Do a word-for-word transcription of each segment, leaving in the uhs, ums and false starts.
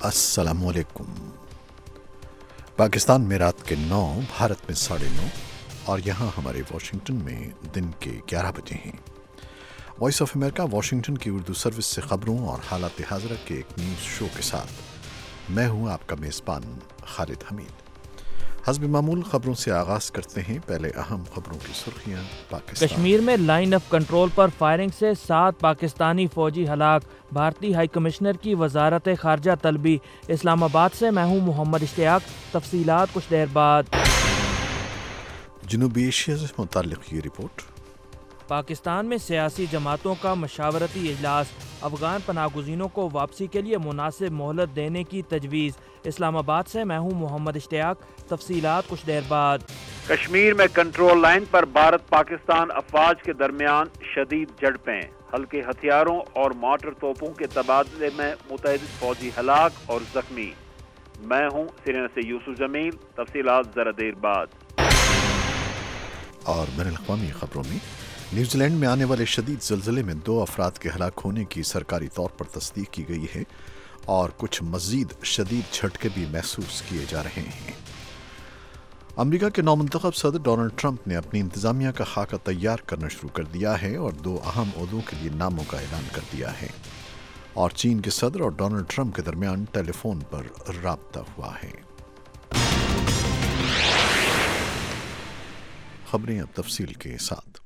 अस्सलाम वालेकुम। पाकिस्तान में रात के नौ, भारत में साढ़े नौ और यहाँ हमारे वाशिंगटन में दिन के ग्यारह बजे हैं। वॉइस ऑफ अमेरिका वाशिंगटन की उर्दू सर्विस से ख़बरों और हालात हाज़िरा के एक न्यूज़ शो के साथ मैं हूँ आपका मेज़बान खालिद हमीद। हस्ब मामूल ख़बरों से आगाज़ करते हैं। पहले अहम ख़बरों की सुर्खियाँ। पाकिस्तान कश्मीर में लाइन ऑफ कंट्रोल पर फायरिंग से सात पाकिस्तानी फौजी हलाक। भारतीय हाई कमिश्नर की वजारत खारजा तलबी। इस्लामाबाद से मैं हूँ मोहम्मद इश्तियाक। तफसीलात कुछ देर बाद। जनूबी एशिया से मुताल्लिक़ ये रिपोर्ट। पाकिस्तान में सियासी जमातों का मशावरती इजलास। अफगान पनागुज़ीनों को वापसी के लिए मुनासिब मोहलत देने की तजवीज़। इस्लामाबाद से मैं हूँ मोहम्मद इश्तियाक। तफसीलात कुछ देर बाद। कश्मीर में कंट्रोल लाइन पर भारत पाकिस्तान अफवाज के दरमियान शदीद झड़पें। हल्के हथियारों और मोटर तोपों के तबादले में मुतअद्दिद फौजी हलाक और जख्मी। मैं हूँ सिरिया से यूसुफ जमील। तफसीलात जरा देर बाद। और बैनुल-अक़वामी ख़बरों में न्यूजीलैंड में आने वाले शदीद ज़लज़ले में दो अफराद के हलाक होने की सरकारी तौर पर तस्दीक की गई है और कुछ मज़ीद शदीद झटके भी महसूस किए जा रहे हैं। अमेरिका के नौमुंतखब सदर डोनाल्ड ट्रंप ने अपनी इंतज़ामिया का खाका तैयार करना शुरू कर दिया है और दो अहम ओहदों के लिए नामों का ऐलान कर दिया है और चीन के सदर और डोनाल्ड ट्रंप के दरमियान टेलीफोन पर राब्ता हुआ है। खबरें अब तफसील के साथ।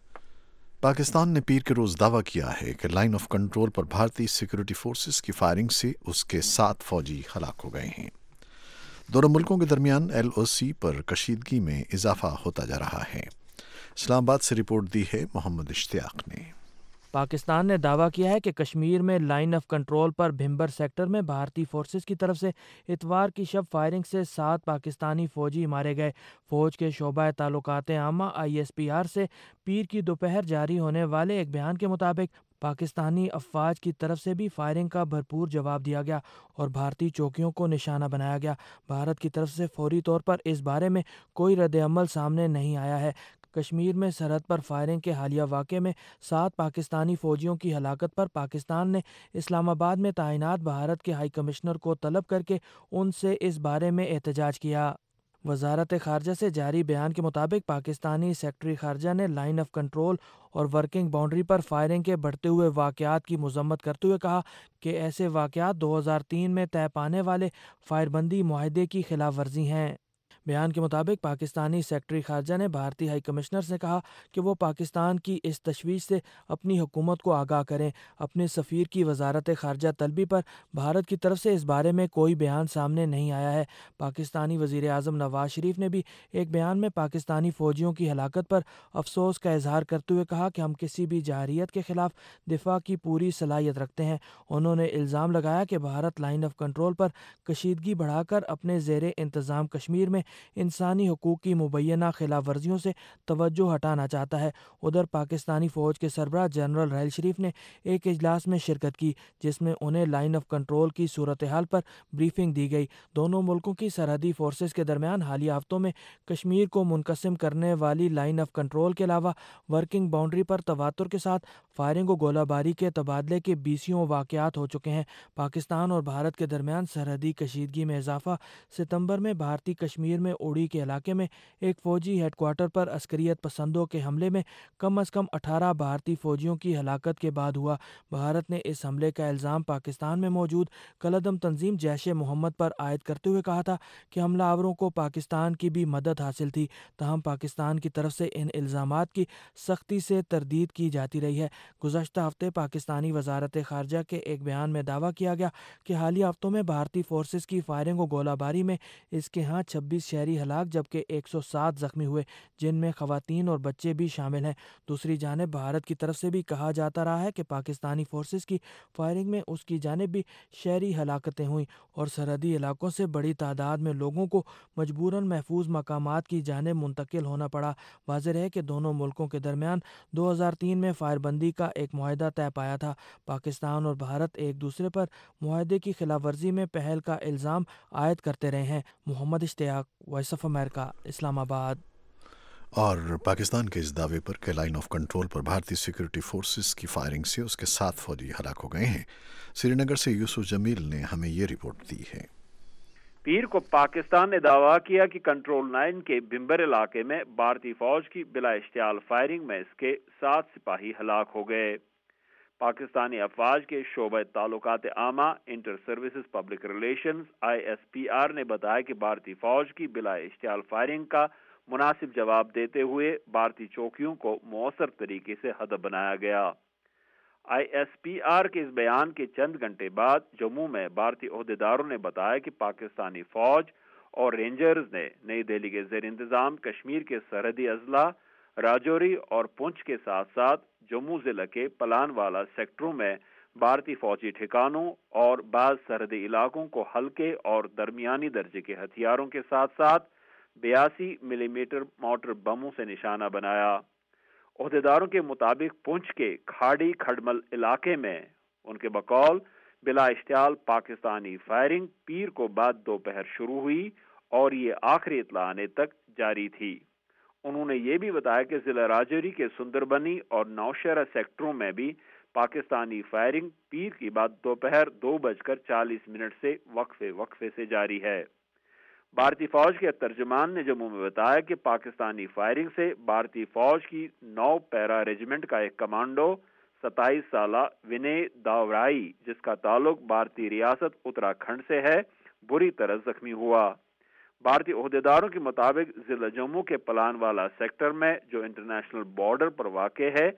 पाकिस्तान ने पीर के रोज़ दावा किया है कि लाइन ऑफ कंट्रोल पर भारतीय सिक्योरिटी फोर्सेस की फायरिंग से उसके सात फौजी हलाक हो गए हैं। दोनों मुल्कों के दरमियान एल ओ सी पर कशीदगी में इजाफा होता जा रहा है। इस्लामाबाद से रिपोर्ट दी है मोहम्मद इश्तियाक ने। पाकिस्तान ने दावा किया है कि कश्मीर में लाइन ऑफ कंट्रोल पर भिम्बर सेक्टर में भारतीय फोर्सेस की तरफ से इतवार की शब फायरिंग से सात पाकिस्तानी फौजी मारे गए। फौज के शोबा ताल्लुकात आमा आई एस पी आर से पीर की दोपहर जारी होने वाले एक बयान के मुताबिक पाकिस्तानी अफवाज की तरफ से भी फायरिंग का भरपूर जवाब दिया गया और भारतीय चौकियों को निशाना बनाया गया। भारत की तरफ से फौरी तौर पर इस बारे में कोई रद्द-ए-अमल सामने नहीं आया है। कश्मीर में सरहद पर फायरिंग के हालिया वाक़े में सात पाकिस्तानी फ़ौजियों की हलाकत पर पाकिस्तान ने इस्लामाबाद में तैनात भारत के हाई कमिश्नर को तलब करके उनसे इस बारे में एहतजाज किया। वजारत खारजा से जारी बयान के मुताबिक पाकिस्तानी सेक्रेटरी खारजा ने लाइन ऑफ कंट्रोल और वर्किंग बाउंड्री पर फायरिंग के बढ़ते हुए वाक़यात की मज़म्मत करते हुए कहा कि ऐसे वाक़यात दो हज़ार तीन में तय पाने वाले फायरबंदी मुआहदे की खिलाफ वर्जी हैं। बयान के मुताबिक पाकिस्तानी सेक्रेटरी खारजा ने भारतीय हाई कमिश्नर से कहा कि वो पाकिस्तान की इस तशवीश से अपनी हुकूमत को आगाह करें। अपने सफ़ीर की वजारत खारजा तलबी पर भारत की तरफ से इस बारे में कोई बयान सामने नहीं आया है। पाकिस्तानी वज़ीर आज़म नवाज शरीफ ने भी एक बयान में पाकिस्तानी फ़ौजियों की हलाकत पर अफसोस का इजहार करते हुए कहा कि हम किसी भी जारहियत के ख़िलाफ़ दिफा की पूरी सलाहियत रखते हैं। उन्होंने इल्ज़ाम लगाया कि भारत लाइन ऑफ कंट्रोल पर कशीदगी बढ़ाकर अपने ज़ेरे इंतज़ाम कश्मीर में इंसानी हुकूक की मुबैना खिलाफ वर्जियों से तवज्जो हटाना चाहता है। उधर पाकिस्तानी फ़ौज के सरबराह जनरल रहल शरीफ ने एक इजलास में शिरकत की जिसमें उन्हें लाइन ऑफ कंट्रोल की सूरत हाल पर ब्रीफिंग दी गई। दोनों मुल्कों की सरहदी फोर्सेस के दरमियान हालिया हफ्तों में कश्मीर को मुनकसिम करने वाली लाइन ऑफ कंट्रोल के अलावा वर्किंग बाउंड्री पर तवातुर के साथ फायरिंग और गोलाबारी के तबादले के बीसियों वाक़यात हो चुके हैं। पाकिस्तान और भारत के दरमियान सरहदी कशीदगी में इजाफा। सितंबर में भारतीय कश्मीर में उड़ी के इलाके में एक फ़ौजी हेडक्वार्टर पर अस्करियत पसंदों के हमले में कम अज़ कम अठारह भारतीय फ़ौजियों की हलाकत के बाद हुआ। भारत ने इस हमले का इल्ज़ाम पाकिस्तान में मौजूद कलअदम तंजीम जैश ए मोहम्मद पर आयद करते हुए कहा था कि हमलावरों को पाकिस्तान की भी मदद हासिल थी। तहम पाकिस्तान की तरफ से इन इल्ज़ामात की सख्ती से तरदीद की जाती रही है। गुज़श्ता हफ्ते पाकिस्तानी वजारत खारजा के एक बयान में दावा किया गया कि हालिया हफ्तों में भारतीय फोर्सेस की फायरिंग और गोलाबारी में इसके यहाँ छब्बीस शहरी हलाक जबकि एक सौ सात जख्मी हुए जिनमें खवातीन और बच्चे भी शामिल हैं। दूसरी जानिब भारत की तरफ से भी कहा जाता रहा है कि पाकिस्तानी फोर्सेस की फायरिंग में उसकी जानिब भी शहरी हलाकतें हुई और सरहदी इलाकों से बड़ी तादाद में लोगों को मजबूरन महफूज मकामात की जानिब मुंतकिल होना पड़ा। वाज़ेह है कि दोनों मुल्कों के दरमियान दो हज़ार तीन में फायरबंदी का एक मुआहदा तय पाया था। पाकिस्तान और भारत एक दूसरे पर मुआहदे की खिलाफ वर्जी में पहल का इल्ज़ाम आयद करते रहे हैं। Mohammad Ishtiaq, voice of America, Islamabad. اور پاکستان کے اس دعوے پر کہ لائن آف کنٹرول پر بھارتی سیکورٹی فورسز کی فائرنگ سے اس کے سات فوجی ہلاک ہو گئے ہیں، سری نگر سے یوسف جمیل نے ہمیں یہ رپورٹ دی ہے۔ پیر کو پاکستان نے دعویٰ کیا کہ کنٹرول لائن کے بھمبر علاقے میں بھارتی فوج کی بلا اشتعال فائرنگ میں اس کے سات سپاہی ہلاک ہو گئے۔ پاکستانی افواج کے شعبہ تعلقات عامہ inter services public relations I S P R نے بتایا کہ بھارتی فوج کی بلا اشتعال فائرنگ کا مناسب جواب دیتے ہوئے بھارتی چوکیوں کو مؤثر طریقے سے ہدف بنایا گیا۔ آئی ایس پی آر کے اس بیان کے چند گھنٹے بعد جموں میں بھارتی عہدیداروں نے بتایا کہ پاکستانی فوج اور رینجرز نے نئی دہلی کے زیر انتظام کشمیر کے سرحدی اضلاع راجوری اور پونچھ کے ساتھ ساتھ جموں ضلع کے پلان والا سیکٹروں میں بھارتی فوجی ٹھکانوں اور بعض سرحدی علاقوں کو ہلکے اور درمیانی درجے کے ہتھیاروں کے ساتھ ساتھ بیاسی ملی میٹر مارٹر بموں سے نشانہ بنایا۔ عہدیداروں کے مطابق پونچھ کے کھاڑی کھڈمل علاقے میں ان کے بقول بلا اشتعال پاکستانی فائرنگ پیر کو بعد دوپہر شروع ہوئی اور یہ آخری اطلاع آنے تک جاری تھی۔ انہوں نے یہ بھی بتایا کہ ضلع راجوری کے سندربنی اور نوشہرہ سیکٹروں میں بھی پاکستانی فائرنگ پیر کی بعد دوپہر دو بج کر چالیس منٹ سے وقفے وقفے سے جاری ہے۔ بھارتی فوج کے ترجمان نے جموں میں بتایا کہ پاکستانی فائرنگ سے بھارتی فوج کی نو پیرا ریجمنٹ کا ایک کمانڈو ستائیس سالہ ونے داورائی جس کا تعلق بھارتی ریاست اتراکھنڈ سے ہے بری طرح زخمی ہوا۔ بھارتی عہدیداروں کے مطابق ضلع جموں کے پلان والا سیکٹر میں جو انٹرنیشنل بارڈر پر واقع ہے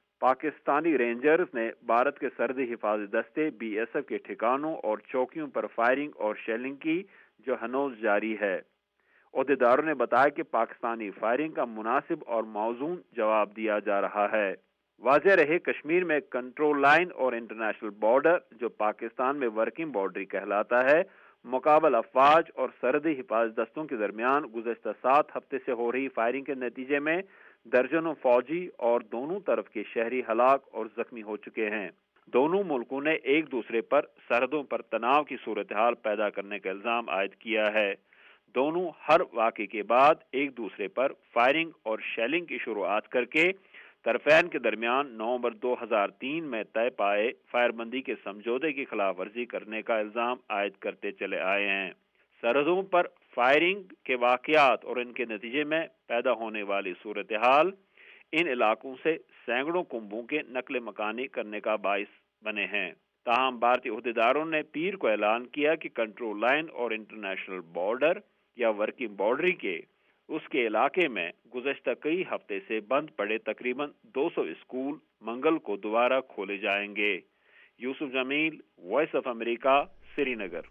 پاکستانی رینجرز نے بھارت کے سرحدی حفاظتی دستے بی ایس ایف کے ٹھکانوں اور چوکیوں پر فائرنگ اور شیلنگ کی جو ہنوز جاری ہے۔ عہدیداروں نے بتایا کہ پاکستانی فائرنگ کا مناسب اور موزون جواب دیا جا رہا ہے۔ واضح رہے کشمیر میں کنٹرول لائن اور انٹرنیشنل بارڈر جو پاکستان میں ورکنگ باؤنڈری کہلاتا ہے مقابل افواج اور سرحدی حفاظتی دستوں کے درمیان گزشتہ سات ہفتے سے ہو رہی فائرنگ کے نتیجے میں درجنوں فوجی اور دونوں طرف کے شہری ہلاک اور زخمی ہو چکے ہیں۔ دونوں ملکوں نے ایک دوسرے پر سرحدوں پر تناؤ کی صورتحال پیدا کرنے کا الزام عائد کیا ہے۔ دونوں ہر واقعے کے بعد ایک دوسرے پر فائرنگ اور شیلنگ کی شروعات کر کے طرفین کے درمیان نومبر دو ہزار تین میں طے پائے فائر بندی کے سمجھوتے کی خلاف ورزی کرنے کا الزام عائد کرتے چلے آئے ہیں۔ سرحدوں پر فائرنگ کے واقعات اور ان کے نتیجے میں پیدا ہونے والی صورتحال ان علاقوں سے سینکڑوں کنبوں کے نقل مکانی کرنے کا باعث بنے ہیں۔ تاہم بھارتی عہدیداروں نے پیر کو اعلان کیا کہ کنٹرول لائن اور انٹرنیشنل بارڈر یا ورکنگ باؤنڈری کے اس کے علاقے میں گزشتہ کئی ہفتے سے بند پڑے تقریباً دو سو اسکول منگل کو دوبارہ کھولے جائیں گے۔ Yousuf Jamil, voice of America, Srinagar.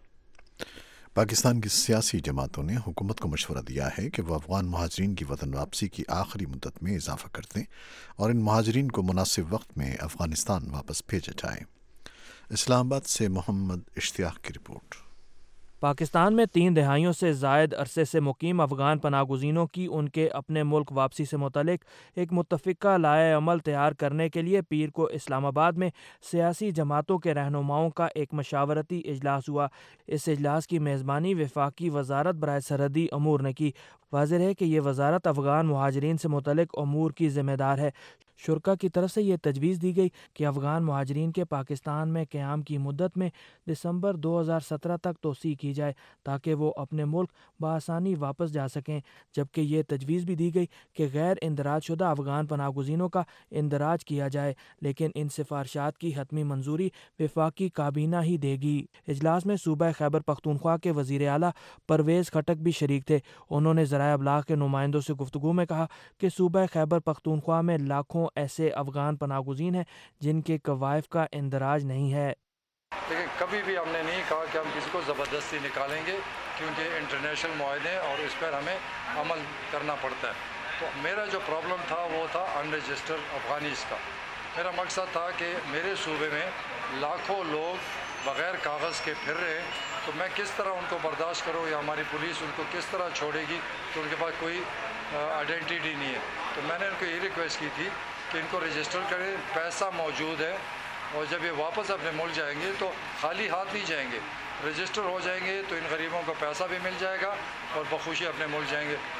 Pakistan کی سیاسی جماعتوں نے حکومت کو مشورہ دیا ہے کہ وہ افغان مہاجرین کی وطن واپسی کی آخری مدت میں اضافہ کر دیں اور ان مہاجرین کو مناسب وقت میں افغانستان واپس بھیجا جائے۔ اسلام آباد سے محمد اشتیاق کی رپورٹ۔ پاکستان میں تین دہائیوں سے زائد عرصے سے مقیم افغان پناہ گزینوں کی ان کے اپنے ملک واپسی سے متعلق ایک متفقہ لائحہ عمل تیار کرنے کے لیے پیر کو اسلام آباد میں سیاسی جماعتوں کے رہنماؤں کا ایک مشاورتی اجلاس ہوا۔ اس اجلاس کی میزبانی وفاقی وزارت برائے سرحدی امور نے کی۔ واضح ہے کہ یہ وزارت افغان مہاجرین سے متعلق امور کی ذمہ دار ہے۔ شرکا کی طرف سے یہ تجویز دی گئی کہ افغان مہاجرین کے پاکستان میں قیام کی مدت میں دسمبر دو ہزار سترہ تک توسیع کی جائے تاکہ وہ اپنے ملک بآسانی واپس جا سکیں، جبکہ یہ تجویز بھی دی گئی کہ غیر اندراج شدہ افغان پناہ گزینوں کا اندراج کیا جائے، لیکن ان سفارشات کی حتمی منظوری وفاقی کابینہ ہی دے گی۔ اجلاس میں صوبہ خیبر پختونخوا کے وزیر اعلیٰ پرویز خٹک بھی شریک تھے۔ انہوں نے ذرائع ابلاغ کے نمائندوں سے گفتگو میں کہا کہ صوبہ خیبر پختونخوا میں لاکھوں ایسے افغان پناہ گزین ہیں جن کے کوائف کا اندراج نہیں ہے۔ لیکن کبھی بھی ہم نے نہیں کہا کہ ہم کسی کو زبردستی نکالیں گے، کیونکہ انٹرنیشنل معاہدے ہیں اور اس پر ہمیں عمل کرنا پڑتا ہے۔ تو میرا جو پرابلم تھا وہ تھا ان رجسٹرڈ افغانیز کا۔ میرا مقصد تھا کہ میرے صوبے میں لاکھوں لوگ بغیر کاغذ کے پھر رہے ہیں، تو میں کس طرح ان کو برداشت کروں یا ہماری پولیس ان کو کس طرح چھوڑے گی کہ ان کے پاس کوئی آئیڈینٹی نہیں ہے۔ تو میں نے ان کو یہ ریکویسٹ کی تھی کہ ان کو رجسٹر کریں، پیسہ موجود ہے، اور جب یہ واپس اپنے ملک جائیں گے تو خالی ہاتھ نہیں جائیں گے، رجسٹر ہو جائیں گے تو ان غریبوں کو پیسہ بھی مل جائے گا اور بخوشی اپنے ملک جائیں گے۔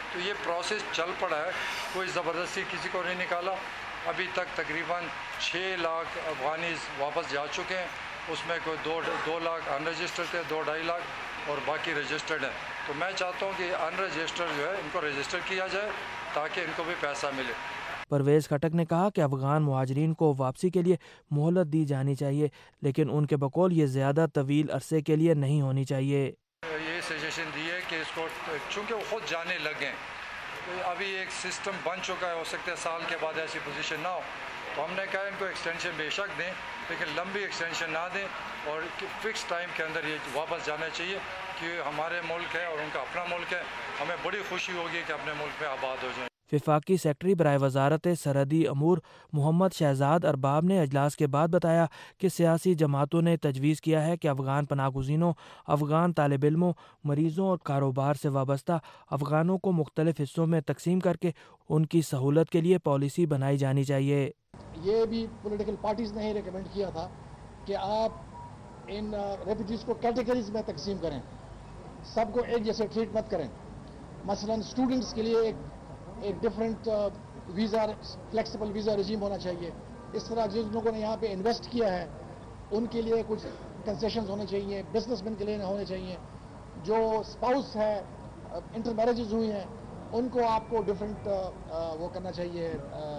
تو یہ پروسیس چل پڑا ہے, کوئی زبردستی کسی کو نہیں نکالا. ابھی تک تقریباً چھ لاکھ افغانیز واپس جا چکے ہیں, اس میں کوئی دو دو لاکھ ان رجسٹرڈ تھے, دو ڈھائی لاکھ اور باقی رجسٹرڈ ہیں. تو میں چاہتا ہوں کہ ان رجسٹرڈ جو ہے ان کو رجسٹر کیا جائے تاکہ ان کو بھی پیسہ ملے. پرویز خٹک نے کہا کہ افغان مہاجرین کو واپسی کے لیے مہلت دی جانی چاہیے, لیکن ان کے بقول یہ زیادہ طویل عرصے کے لیے نہیں ہونی چاہیے. یہ سجیشن دی ہے کہ اس کو چونکہ وہ خود جانے لگیں, ابھی ایک سسٹم بن چکا ہے, ہو سکتا ہے سال کے بعد ایسی پوزیشن نہ ہو, تو ہم نے کہا ان کو ایکسٹینشن بے شک دیں لیکن لمبی ایکسٹینشن نہ دیں اور فکس ٹائم کے اندر یہ واپس جانا چاہیے کہ ہمارے ملک ہے اور ان کا اپنا ملک ہے. ہمیں بڑی خوشی ہوگی کہ اپنے ملک میں آباد ہو جائیں. وفاقی سیکرٹری برائے وزارت سرحدی امور محمد شہزاد ارباب نے اجلاس کے بعد بتایا کہ سیاسی جماعتوں نے تجویز کیا ہے کہ افغان پناہ گزینوں, افغان طالب علموں, مریضوں اور کاروبار سے وابستہ افغانوں کو مختلف حصوں میں تقسیم کر کے ان کی سہولت کے لیے پالیسی بنائی جانی چاہیے. یہ بھی پولیٹیکل پارٹیز نے ہی ریکمینڈ کیا تھا کہ آپ ان ریفیوجیز کو کیٹیگریز میں تقسیم کریں, سب کو ایک جیسے ٹریٹ مت کریں. مثلا اسٹوڈنٹس کے لیے ایک ایک different visa flexible visa regime ہونا چاہیے. اس طرح جن لوگوں نے یہاں پہ انویسٹ کیا ہے ان کے لیے کچھ کنسیشنز ہونے چاہیے, بزنس مین کے لیے ہونے چاہیے. جو اسپاؤس ہے, انٹر میرجز ہوئی ہیں, ان کو آپ کو ڈفرینٹ وہ کرنا چاہیے,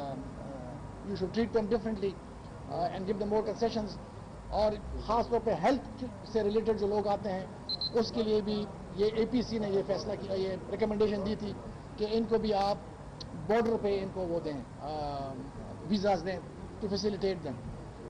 you should treat them differently and give them more concessions. اور خاص طور پہ ہیلتھ سے ریلیٹڈ جو لوگ آتے ہیں اس کے لیے بھی یہ اے پی سی نے یہ فیصلہ کیا, یہ ریکمنڈیشن دی تھی کہ ان کو بھی آپ بارڈر پہ ان کو وہ دیں, ویزاز دیں ٹو فیسیلیٹیٹ دیں.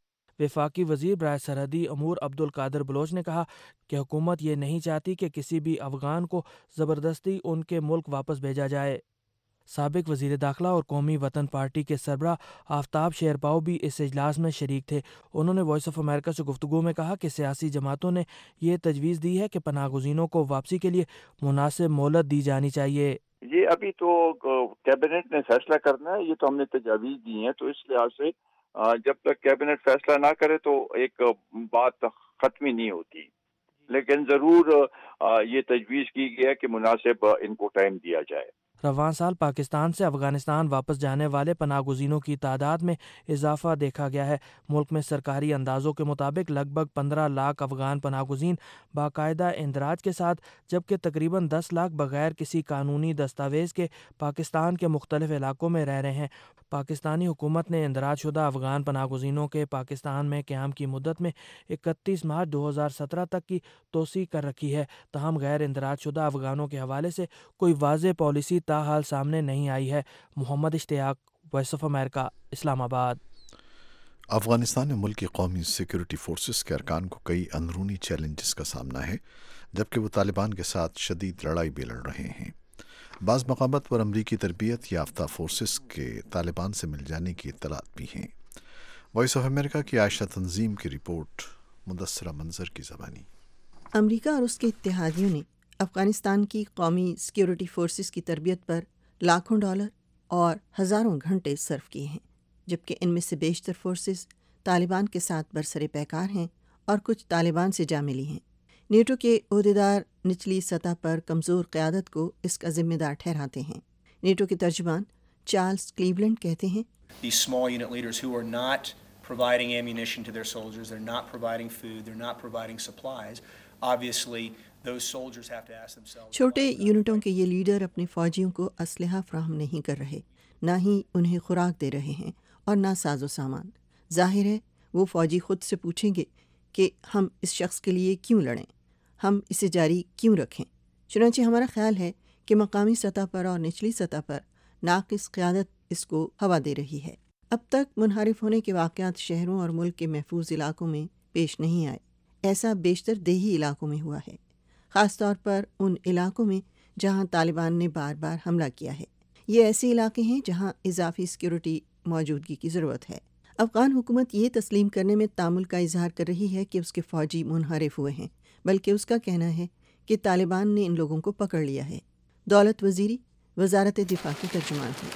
وفاقی وزیر برائے سرحدی امور عبد القادر بلوچ نے کہا کہ حکومت یہ نہیں چاہتی کہ کسی بھی افغان کو زبردستی ان کے ملک واپس بھیجا جائے. سابق وزیر داخلہ اور قومی وطن پارٹی کے سربراہ آفتاب شیرپاؤ بھی اس اجلاس میں شریک تھے. انہوں نے وائس آف امریکہ سے گفتگو میں کہا کہ سیاسی جماعتوں نے یہ تجویز دی ہے کہ پناہ گزینوں کو واپسی کے لیے مناسب مہلت دی جانی چاہیے. یہ ابھی تو کیبنٹ نے فیصلہ کرنا ہے, یہ تو ہم نے تجاویز دی ہیں, تو اس لحاظ سے جب تک کیبنٹ فیصلہ نہ کرے تو ایک بات ختم نہیں ہوتی. لیکن ضرور یہ تجویز کی گئی ہے کہ مناسب ان کو ٹائم دیا جائے. رواں سال پاکستان سے افغانستان واپس جانے والے پناہ گزینوں کی تعداد میں اضافہ دیکھا گیا ہے. ملک میں سرکاری اندازوں کے مطابق لگ بھگ پندرہ لاکھ افغان پناہ گزین باقاعدہ اندراج کے ساتھ, جبکہ تقریباً دس لاکھ بغیر کسی قانونی دستاویز کے پاکستان کے مختلف علاقوں میں رہ رہے ہیں. پاکستانی حکومت نے اندراج شدہ افغان پناہ گزینوں کے پاکستان میں قیام کی مدت میں اکتیس مارچ دو ہزار سترہ تک کی توسیع کر رکھی ہے. تاہم غیر اندراج شدہ افغانوں کے حوالے سے کوئی واضح پالیسی تاحال سامنے نہیں آئی ہے. محمد اشتیاق, وائس آف امریکہ, اسلام آباد. افغانستان میں ملک کی قومی سیکورٹی فورسز کے ارکان کو کئی اندرونی چیلنجز کا سامنا ہے, جبکہ وہ طالبان کے ساتھ شدید لڑائی بھی لڑ رہے ہیں. بعض مقامات پر امریکی تربیت یافتہ فورسز کے طالبان سے مل جانے کی اطلاعات بھی ہیں. وائس آف امریکہ کی عائشہ تنظیم کی رپورٹ, مدثرہ منظر کی زبانی. امریکہ اور اس کے اتحادیوں نے افغانستان کی قومی سیکورٹی فورسز کی تربیت پر لاکھوں ڈالر اور ہزاروں گھنٹے صرف کیے ہیں, جبکہ ان میں سے بیشتر فورسز طالبان کے ساتھ برسر پیکار ہیں اور کچھ طالبان سے جا ملی ہیں. نیٹو کے عہدیدار نچلی سطح پر کمزور قیادت کو اس کا ذمہ دار ٹھہراتے ہیں. نیٹو کے ترجمان چارلز کلیولینڈ کہتے ہیں, These small unit leaders who are not providing ammunition to their soldiers, they're not providing food, they're not providing supplies, obviously those soldiers have to ask themselves. چھوٹے یونٹوں کے یہ لیڈر اپنے فوجیوں کو اسلحہ فراہم نہیں کر رہے, نہ ہی انہیں خوراک دے رہے ہیں اور نہ ساز و سامان. ظاہر ہے وہ فوجی خود سے پوچھیں گے کہ ہم اس شخص کے لیے کیوں لڑیں, ہم اسے جاری کیوں رکھیں. چنانچہ ہمارا خیال ہے کہ مقامی سطح پر اور نچلی سطح پر ناقص قیادت اس کو ہوا دے رہی ہے. اب تک منحرف ہونے کے واقعات شہروں اور ملک کے محفوظ علاقوں میں پیش نہیں آئے. ایسا بیشتر دیہی علاقوں میں ہوا ہے, خاص طور پر ان علاقوں میں جہاں طالبان نے بار بار حملہ کیا ہے. یہ ایسے علاقے ہیں جہاں اضافی سیکورٹی موجودگی کی ضرورت ہے. افغان حکومت یہ تسلیم کرنے میں تامل کا اظہار کر رہی ہے کہ اس کے فوجی منحرف ہوئے ہیں, بلکہ اس کا کہنا ہے کہ طالبان نے ان لوگوں کو پکڑ لیا ہے. دولت وزیری وزارت دفاع کی ترجمان تھی.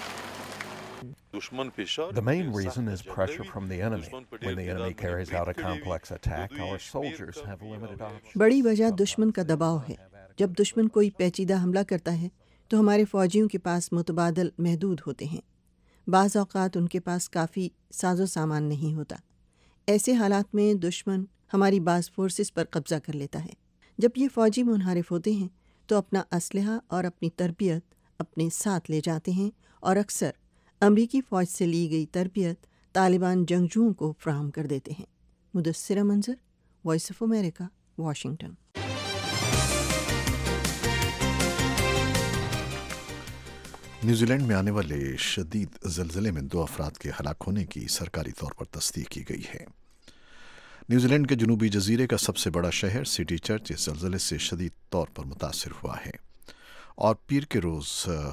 The main reason is pressure from the enemy. When the enemy carries out a complex attack, our soldiers have limited options. بڑی وجہ دشمن کا دباؤ ہے. جب دشمن کوئی پیچیدہ حملہ کرتا ہے تو ہمارے فوجیوں کے پاس متبادل محدود ہوتے ہیں۔ بعض اوقات ان کے پاس کافی ساز و سامان نہیں ہوتا۔ ایسے حالات میں دشمن ہماری بعض فورسز پر قبضہ کر لیتا ہے۔ جب یہ فوجی منحرف ہوتے ہیں تو اپنا اسلحہ اور اپنی تربیت اپنے ساتھ لے جاتے ہیں اور اکثر امریکی فوج سے لی گئی تربیت طالبان جنگجوؤں کو فراہم کر دیتے ہیں۔ Mudassira Manzar, voice of America, Washington. New Zealand میں آنے والے شدید زلزلے میں دو افراد کے ہلاک ہونے کی سرکاری طور پر تصدیق کی گئی ہے۔ نیوزی لینڈ کے جنوبی جزیرے کا سب سے بڑا شہر سٹی چرچ اس زلزلے سے شدید طور پر متاثر ہوا ہے اور پیر کے روز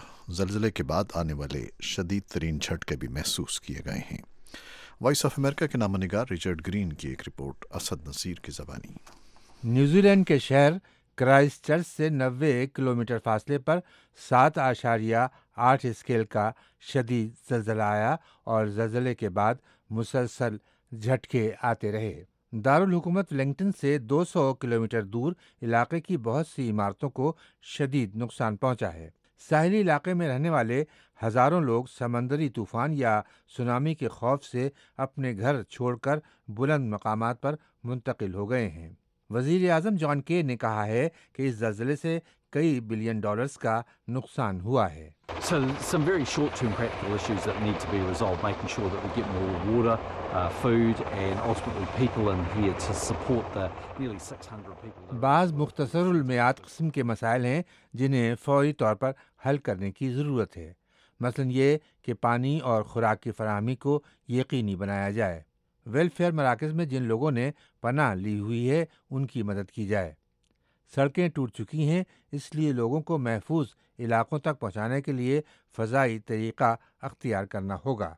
زلزلے کے بعد آنے والے شدید ترین جھٹکے بھی محسوس کیے گئے ہیں۔ وائس آف امریکہ کے نامہ نگار ریچرڈ گرین کی ایک رپورٹ، اسد نذیر کی زبانی۔ نیوزی لینڈ کے شہر کرائسٹ چرچ سے نوے کلومیٹر فاصلے پر سات اشاریہ آٹھ اسکیل کا شدید زلزلہ آیا اور زلزلے کے بعد مسلسل جھٹکے آتے رہے۔ دارالحکومت ولنگٹن سے دو سو کلومیٹر دور علاقے کی بہت سی عمارتوں کو شدید نقصان پہنچا ہے۔ ساحلی علاقے میں رہنے والے ہزاروں لوگ سمندری طوفان یا سونامی کے خوف سے اپنے گھر چھوڑ کر بلند مقامات پر منتقل ہو گئے ہیں۔ وزیر اعظم جان کے نے کہا ہے کہ اس زلزلے سے کئی بلین ڈالرز کا نقصان ہوا ہے۔ So some very short-term practical issues that need to be resolved, making sure that we get more water, uh, food and ultimately people in here to support the nearly six hundred people. بعض مختصر المیعاد قسم کے مسائل ہیں جنہیں فوری طور پر حل کرنے کی ضرورت ہے، مثلا یہ کہ پانی اور خوراک کی فراہمی کو یقینی بنایا جائے۔ ویلفیئر مراکز میں جن لوگوں نے پناہ لی ہوئی ہے ان کی مدد کی جائے۔ سڑکیں ٹوٹ چکی ہیں، اس لیے لوگوں کو محفوظ علاقوں تک پہنچانے کے لیے فضائی طریقہ اختیار کرنا ہوگا۔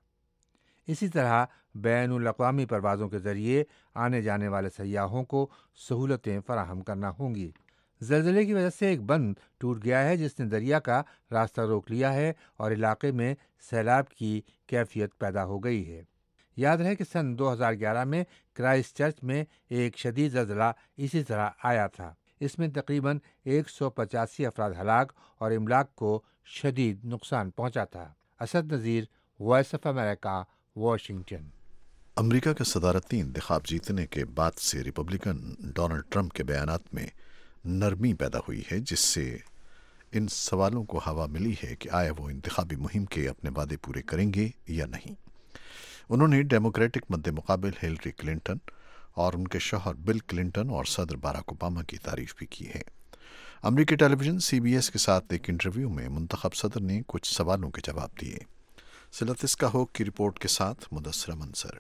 اسی طرح بین الاقوامی پروازوں کے ذریعے آنے جانے والے سیاحوں کو سہولتیں فراہم کرنا ہوں گی۔ زلزلے کی وجہ سے ایک بند ٹوٹ گیا ہے جس نے دریا کا راستہ روک لیا ہے اور علاقے میں سیلاب کی کیفیت پیدا ہو گئی ہے۔ یاد رہے کہ سن دو ہزار گیارہ میں کرائسٹ چرچ میں ایک شدید زلزلہ اسی طرح آیا تھا۔ اس میں تقریباً ایک سو پچاسی افراد ہلاک اور املاک کو شدید نقصان پہنچا تھا۔ Asad Nazir, voice of America, Washington. امریکہ کے صدارتی انتخاب جیتنے کے بعد سے ریپبلکن ڈونلڈ ٹرمپ کے بیانات میں نرمی پیدا ہوئی ہے، جس سے ان سوالوں کو ہوا ملی ہے کہ آیا وہ انتخابی مہم کے اپنے وعدے پورے کریں گے یا نہیں۔ انہوں نے ڈیموکریٹک مد مقابل ہیلری کلنٹن اور ان کے شوہر بل کلنٹن اور صدر باراک اوباما کی تعریف بھی کی ہے۔ امریکی television C B S کے ساتھ ایک انٹرویو میں منتخب صدر نے کچھ سوالوں کے جواب دیے۔ سلط اسکاہوک کی رپورٹ کے ساتھ مدثرہ منصر۔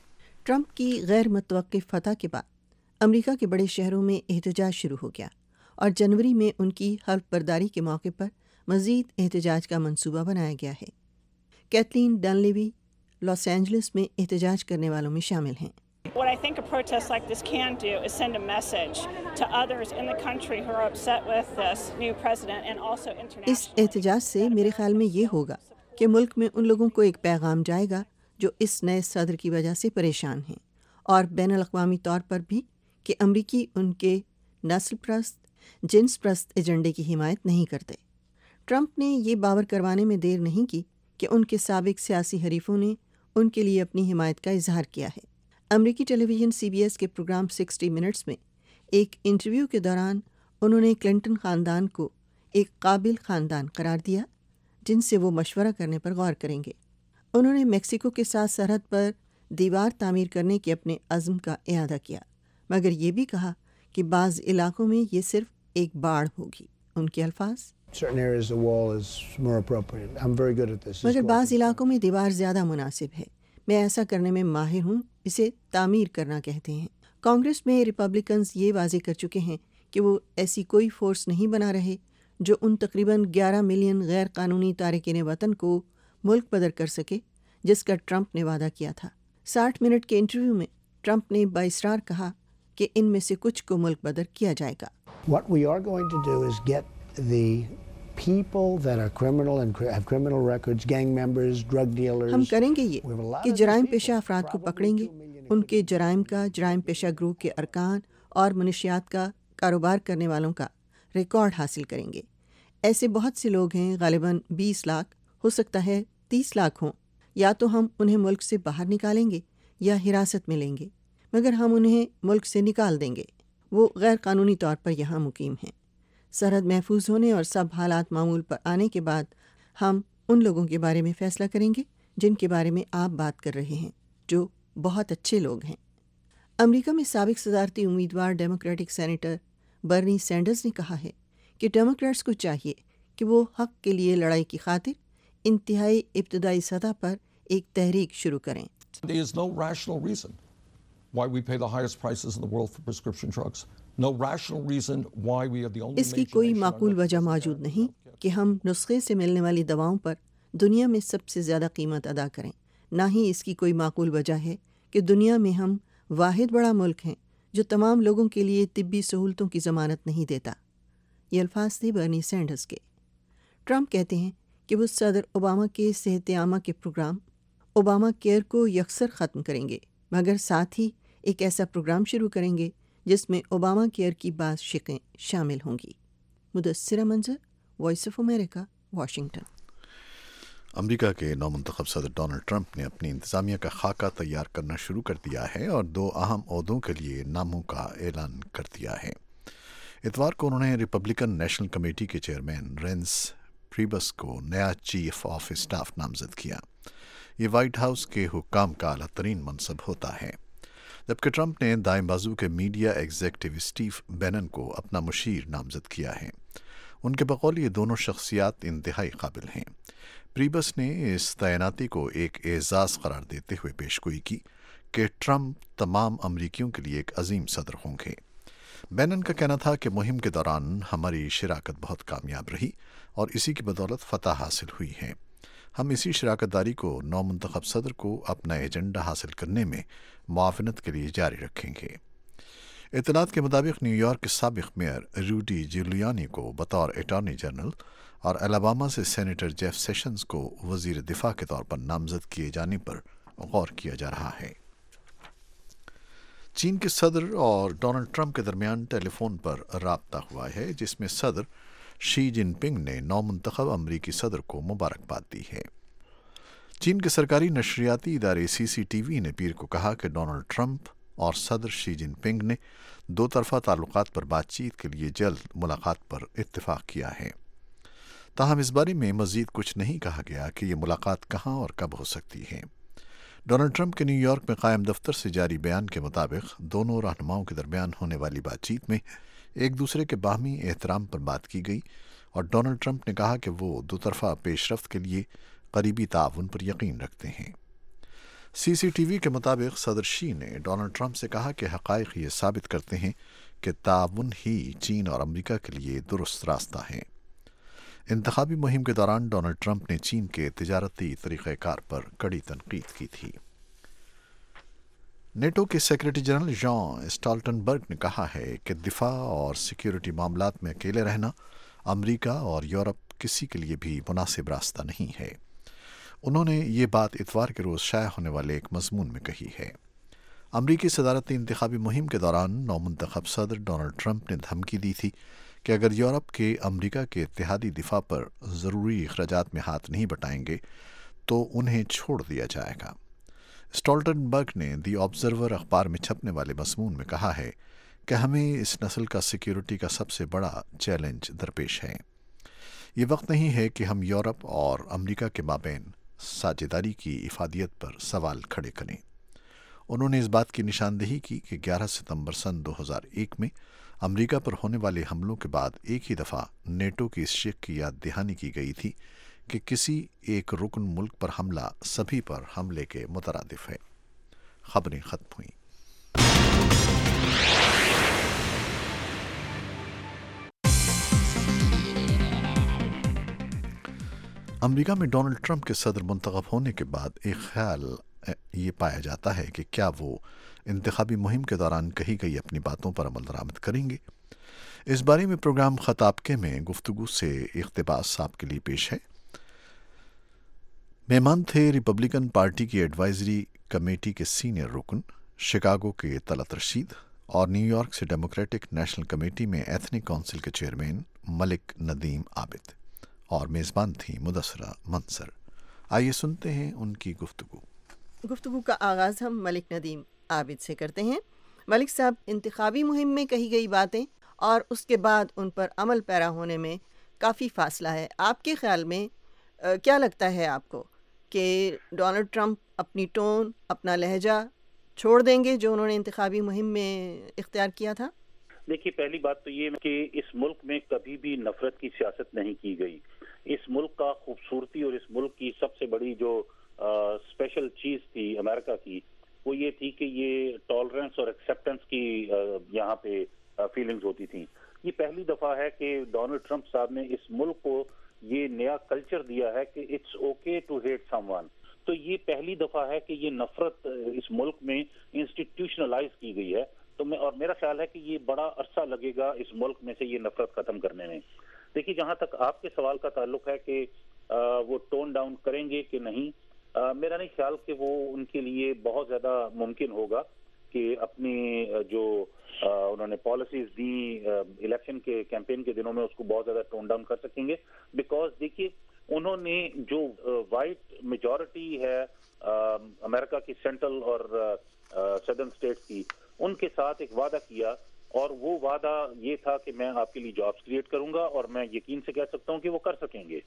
ٹرمپ کی غیر متوقع فتح کے بعد امریکہ کے بڑے شہروں میں احتجاج شروع ہو گیا اور جنوری میں ان کی حلف برداری کے موقع پر مزید احتجاج کا منصوبہ بنایا گیا ہے۔ کیتھلین ڈنلیوی لاس اینجلس میں احتجاج کرنے والوں میں شامل ہیں۔ What I think a protest like this can do is send a message to others in the country who are upset with this new president and also internationally. اس احتجاج سے میرے خیال میں یہ ہوگا کہ ملک میں ان لوگوں کو ایک پیغام جائے گا جو اس نئے صدر کی وجہ سے پریشان ہیں، اور بین الاقوامی طور پر بھی کہ امریکی ان کے نسل پرست، جنس پرست ایجنڈے کی حمایت نہیں کرتے۔ ٹرمپ نے یہ باور کروانے میں دیر نہیں کی کہ ان کے سابق سیاسی حریفوں نے ان کے لیے اپنی حمایت کا اظہار کیا ہے۔ امریکی television C B S کے پروگرام سکسٹی منٹس میں ایک انٹرویو کے دوران انہوں نے کلنٹن خاندان کو ایک قابل خاندان قرار دیا جن سے وہ مشورہ کرنے پر غور کریں گے۔ انہوں نے میکسیکو کے ساتھ سرحد پر دیوار تعمیر کرنے کے اپنے عزم کا اعادہ کیا، مگر یہ بھی کہا کہ بعض علاقوں میں یہ صرف ایک باڑھ ہوگی۔ ان کے الفاظ، مگر بعض علاقوں میں دیوار زیادہ مناسب ہے، میں ایسا کرنے میں ماہر ہوں، اسے تعمیر کرنا کہتے ہیں۔ کانگریس میں ریپبلکنز یہ واضح کر چکے ہیں کہ وہ ایسی کوئی فورس نہیں بنا رہے جو ان تقریباً گیارہ ملین غیر قانونی تارکین وطن کو ملک بدر کر سکے جس کا ٹرمپ نے وعدہ کیا تھا۔ ساٹھ منٹ کے انٹرویو میں ٹرمپ نے بااصرار کہا کہ ان میں سے کچھ کو ملک بدر کیا جائے گا۔ What we are going to do is get the people that are criminal and have criminal records, gang members, drug dealers. ہم کریں گے یہ کہ جرائم پیشہ افراد کو پکڑیں گے، ان کے جرائم کا، جرائم پیشہ گروہ کے ارکان اور منشیات کا کاروبار کرنے والوں کا ریکارڈ حاصل کریں گے۔ ایسے بہت سے لوگ ہیں، غالباً بیس لاکھ، ہو سکتا ہے تیس لاکھ ہوں. یا تو ہم انہیں ملک سے باہر نکالیں گے یا حراست میں لیں گے، مگر ہم انہیں ملک سے نکال دیں گے. وہ غیر قانونی طور پر یہاں مقیم ہیں. سرحد محفوظ ہونے اور سب حالات معمول پر آنے کے بعد ہم ان لوگوں کے بارے میں فیصلہ کریں گے جن کے بارے میں آپ بات کر رہے ہیں، جو بہت اچھے لوگ ہیں. امریکہ میں سابق صدارتی امیدوار ڈیموکریٹک سینیٹر برنی سینڈرز نے کہا ہے کہ ڈیموکریٹس کو چاہیے کہ وہ حق کے لیے لڑائی کی خاطر انتہائی ابتدائی سطح پر ایک تحریک شروع کریں. There is no rational reason why we pay the highest prices in the world for prescription drugs. No rational reason why we are the only اس کی کوئی معقول وجہ موجود نہیں کہ ہم نسخے سے ملنے والی دواؤں پر دنیا میں سب سے زیادہ قیمت ادا کریں. نہ ہی اس کی کوئی معقول وجہ ہے کہ دنیا میں ہم واحد بڑا ملک ہیں جو تمام لوگوں کے لیے طبی سہولتوں کی ضمانت نہیں دیتا. یہ الفاظ تھے برنی سینڈرز کے. ٹرمپ کہتے ہیں کہ وہ صدر اوباما کے صحت عامہ کے پروگرام اوباما کیئر کو یکسر ختم کریں گے، مگر ساتھ ہی ایک ایسا پروگرام شروع کریں گے جس میں اوباما کیئر کی بعض شقیں شامل ہوں گی. Mudassira Manzar, voice of America, Washington. امریکہ کے نومنتخب صدر ڈونلڈ ٹرمپ نے اپنی انتظامیہ کا خاکہ تیار کرنا شروع کر دیا ہے اور دو اہم عہدوں کے لیے ناموں کا اعلان کر دیا ہے. اتوار کو انہوں نے ریپبلکن نیشنل کمیٹی کے چیئرمین رینس پریبس کو نیا چیف آف اسٹاف نامزد کیا. یہ وائٹ ہاؤس کے حکام کا اعلیٰ ترین منصب ہوتا ہے، جبکہ ٹرمپ نے دائیں بازو کے میڈیا ایگزیکٹو اسٹیو بینن کو اپنا مشیر نامزد کیا ہے. ان کے بقول یہ دونوں شخصیات انتہائی قابل ہیں. پریبس نے اس تعیناتی کو ایک اعزاز قرار دیتے ہوئے پیشگوئی کی کہ ٹرمپ تمام امریکیوں کے لیے ایک عظیم صدر ہوں گے. بینن کا کہنا تھا کہ مہم کے دوران ہماری شراکت بہت کامیاب رہی اور اسی کی بدولت فتح حاصل ہوئی ہے. ہم اسی شراکت داری کو نو منتخب صدر کو اپنا ایجنڈا حاصل کرنے میں معاونت کے لیے جاری رکھیں گے. اطلاعات کے مطابق نیو یارک کے سابق میئر روڈی جولیانی کو بطور اٹارنی جنرل اور الاباما سے سینیٹر جیف سیشنز کو وزیر دفاع کے طور پر نامزد کیے جانے پر غور کیا جا رہا ہے. چین کے صدر اور ڈونلڈ ٹرمپ کے درمیان ٹیلی فون پر رابطہ ہوا ہے، جس میں صدر شی جن پنگ نے نو منتخب امریکی صدر کو مبارکباد دی ہے. چین کے سرکاری نشریاتی ادارے سی سی ٹی وی نے پیر کو کہا کہ ڈونلڈ ٹرمپ اور صدر شی جن پنگ نے دو طرفہ تعلقات پر بات چیت کے لیے جلد ملاقات پر اتفاق کیا ہے. تاہم اس بارے میں مزید کچھ نہیں کہا گیا کہ یہ ملاقات کہاں اور کب ہو سکتی ہے. ڈونلڈ ٹرمپ کے نیو یارک میں قائم دفتر سے جاری بیان کے مطابق دونوں رہنماؤں کے درمیان ہونے والی بات چیت میں ایک دوسرے کے باہمی احترام پر بات کی گئی اور ڈونلڈ ٹرمپ نے کہا کہ وہ دو طرفہ پیش رفت کے لیے قریبی تعاون پر یقین رکھتے ہیں. سی سی ٹی وی کے مطابق صدر شی نے ڈونلڈ ٹرمپ سے کہا کہ حقائق یہ ثابت کرتے ہیں کہ تعاون ہی چین اور امریکہ کے لیے درست راستہ ہے. انتخابی مہم کے دوران ڈونلڈ ٹرمپ نے چین کے تجارتی طریقہ کار پر کڑی تنقید کی تھی. نیٹو کے سیکرٹری جنرل جان اسٹالٹنبرگ نے کہا ہے کہ دفاع اور سیکیورٹی معاملات میں اکیلے رہنا امریکہ اور یورپ کسی کے لیے بھی مناسب راستہ نہیں ہے. انہوں نے یہ بات اتوار کے روز شائع ہونے والے ایک مضمون میں کہی ہے. امریکی صدارتی انتخابی مہم کے دوران نو منتخب صدر ڈونلڈ ٹرمپ نے دھمکی دی تھی کہ اگر یورپ کے امریکہ کے اتحادی دفاع پر ضروری اخراجات میں ہاتھ نہیں بٹائیں گے تو انہیں چھوڑ دیا جائے گا. اسٹالٹنبرگ نے دی آبزرور اخبار میں چھپنے والے مضمون میں کہا ہے کہ ہمیں اس نسل کا سیکیورٹی کا سب سے بڑا چیلنج درپیش ہے. یہ وقت نہیں ہے کہ ہم یورپ اور امریکہ کے مابین ساجھیداری کی افادیت پر سوال کھڑے کریں. انہوں نے اس بات کی نشاندہی کی کہ گیارہ ستمبر سن دو ہزار ایک میں امریکہ پر ہونے والے حملوں کے بعد ایک ہی دفعہ نیٹو کی اس شق کی یاد دہانی کی گئی تھی کہ کسی ایک رکن ملک پر حملہ سبھی پر حملے کے مترادف ہے. خبریں ختم ہوئیں. امریکہ میں ڈونلڈ ٹرمپ کے صدر منتخب ہونے کے بعد ایک خیال یہ پایا جاتا ہے کہ کیا وہ انتخابی مہم کے دوران کہی گئی اپنی باتوں پر عمل درآمد کریں گے. اس بارے میں پروگرام خطابکے میں گفتگو سے اقتباس آپ کے لیے پیش ہے. مہمان تھے ریپبلکن پارٹی کی ایڈوائزری کمیٹی کے سینئر رکن، شکاگو کے طلعت رشید اور نیو یارک سے ڈیموکریٹک نیشنل کمیٹی میں ایتھنک کونسل کے چیئرمین ملک ندیم عابد اور میزبان تھیں مدثرہ منصر۔ آئیے سنتے ہیں ان کی گفتگو۔ گفتگو کا آغاز ہم ملک ندیم عابد سے کرتے ہیں۔ ملک صاحب، انتخابی مہم میں کہی گئی باتیں اور اس کے بعد ان پر عمل پیرا ہونے میں کافی فاصلہ ہے۔ آپ کے خیال میں کیا لگتا ہے آپ کو کہ ڈونلڈ ٹرمپ اپنی ٹون، اپنا لہجہ چھوڑ دیں گے جو انہوں نے انتخابی مہم میں اختیار کیا تھا؟ دیکھیے، پہلی بات تو یہ کہ اس ملک میں کبھی بھی نفرت کی سیاست نہیں کی گئی۔ اس ملک کا خوبصورتی اور اس ملک کی سب سے بڑی جو اسپیشل چیز تھی امریکہ کی، وہ یہ تھی کہ یہ ٹالرنس اور ایکسیپٹنس کی یہاں پہ فیلنگز ہوتی تھیں۔ یہ پہلی دفعہ ہے کہ ڈونلڈ ٹرمپ صاحب نے اس ملک کو یہ نیا کلچر دیا ہے کہ it's okay to hate someone. تو یہ پہلی دفعہ ہے کہ یہ نفرت اس ملک میں انسٹیٹیوشنلائز کی گئی ہے۔ تو میں اور میرا خیال ہے کہ یہ بڑا عرصہ لگے گا اس ملک میں سے یہ نفرت ختم کرنے میں۔ دیکھیے، جہاں تک آپ کے سوال کا تعلق ہے کہ وہ ٹون ڈاؤن کریں گے کہ نہیں، میرا نہیں خیال کہ وہ ان کے لیے بہت زیادہ ممکن ہوگا کہ اپنی جو انہوں نے پالیسیز دی الیکشن کے کیمپین کے دنوں میں اس کو بہت زیادہ ٹون ڈاؤن کر سکیں گے، بیکاز دیکھیے انہوں نے جو وائٹ میجورٹی ہے امریکہ کی سینٹرل اور سدرن اسٹیٹس کی، ان کے ساتھ ایک وعدہ کیا، اور وہ وعدہ یہ تھا کہ میں آپ کے لیے جابس کریٹ کروں گا، اور میں یقین سے کہہ سکتا ہوں کہ وہ کر سکیں گے۔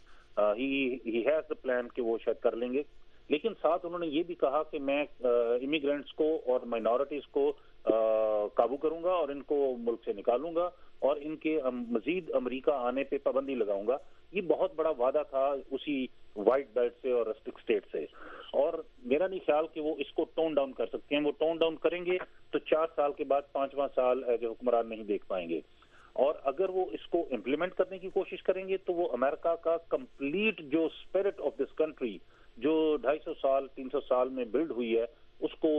ہی ہیز دا پلان کہ وہ شاید کر لیں گے، لیکن ساتھ انہوں نے یہ بھی کہا کہ میں امیگرینٹس کو اور مائنورٹیز کو قابو کروں گا اور ان کو ملک سے نکالوں گا اور ان کے مزید امریکہ آنے پہ پابندی لگاؤں گا۔ یہ بہت بڑا وعدہ تھا اسی وائٹ بیلٹ سے اور رسٹک اسٹیٹ سے، اور میرا نہیں خیال کہ وہ اس کو ٹون ڈاؤن کر سکتے ہیں۔ وہ ٹون ڈاؤن کریں گے تو چار سال کے بعد پانچواں سال ایز اے حکمران نہیں دیکھ پائیں گے، اور اگر وہ اس کو امپلیمنٹ کرنے کی کوشش کریں گے تو وہ امریکہ کا کمپلیٹ جو اسپرٹ آف دس کنٹری جو ڈھائی سو سال تین سو سال میں بلڈ ہوئی ہے اس کو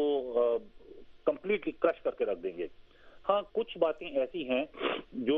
کمپلیٹلی کرش کر کے رکھ دیں گے۔ ہاں، کچھ باتیں ایسی ہیں جو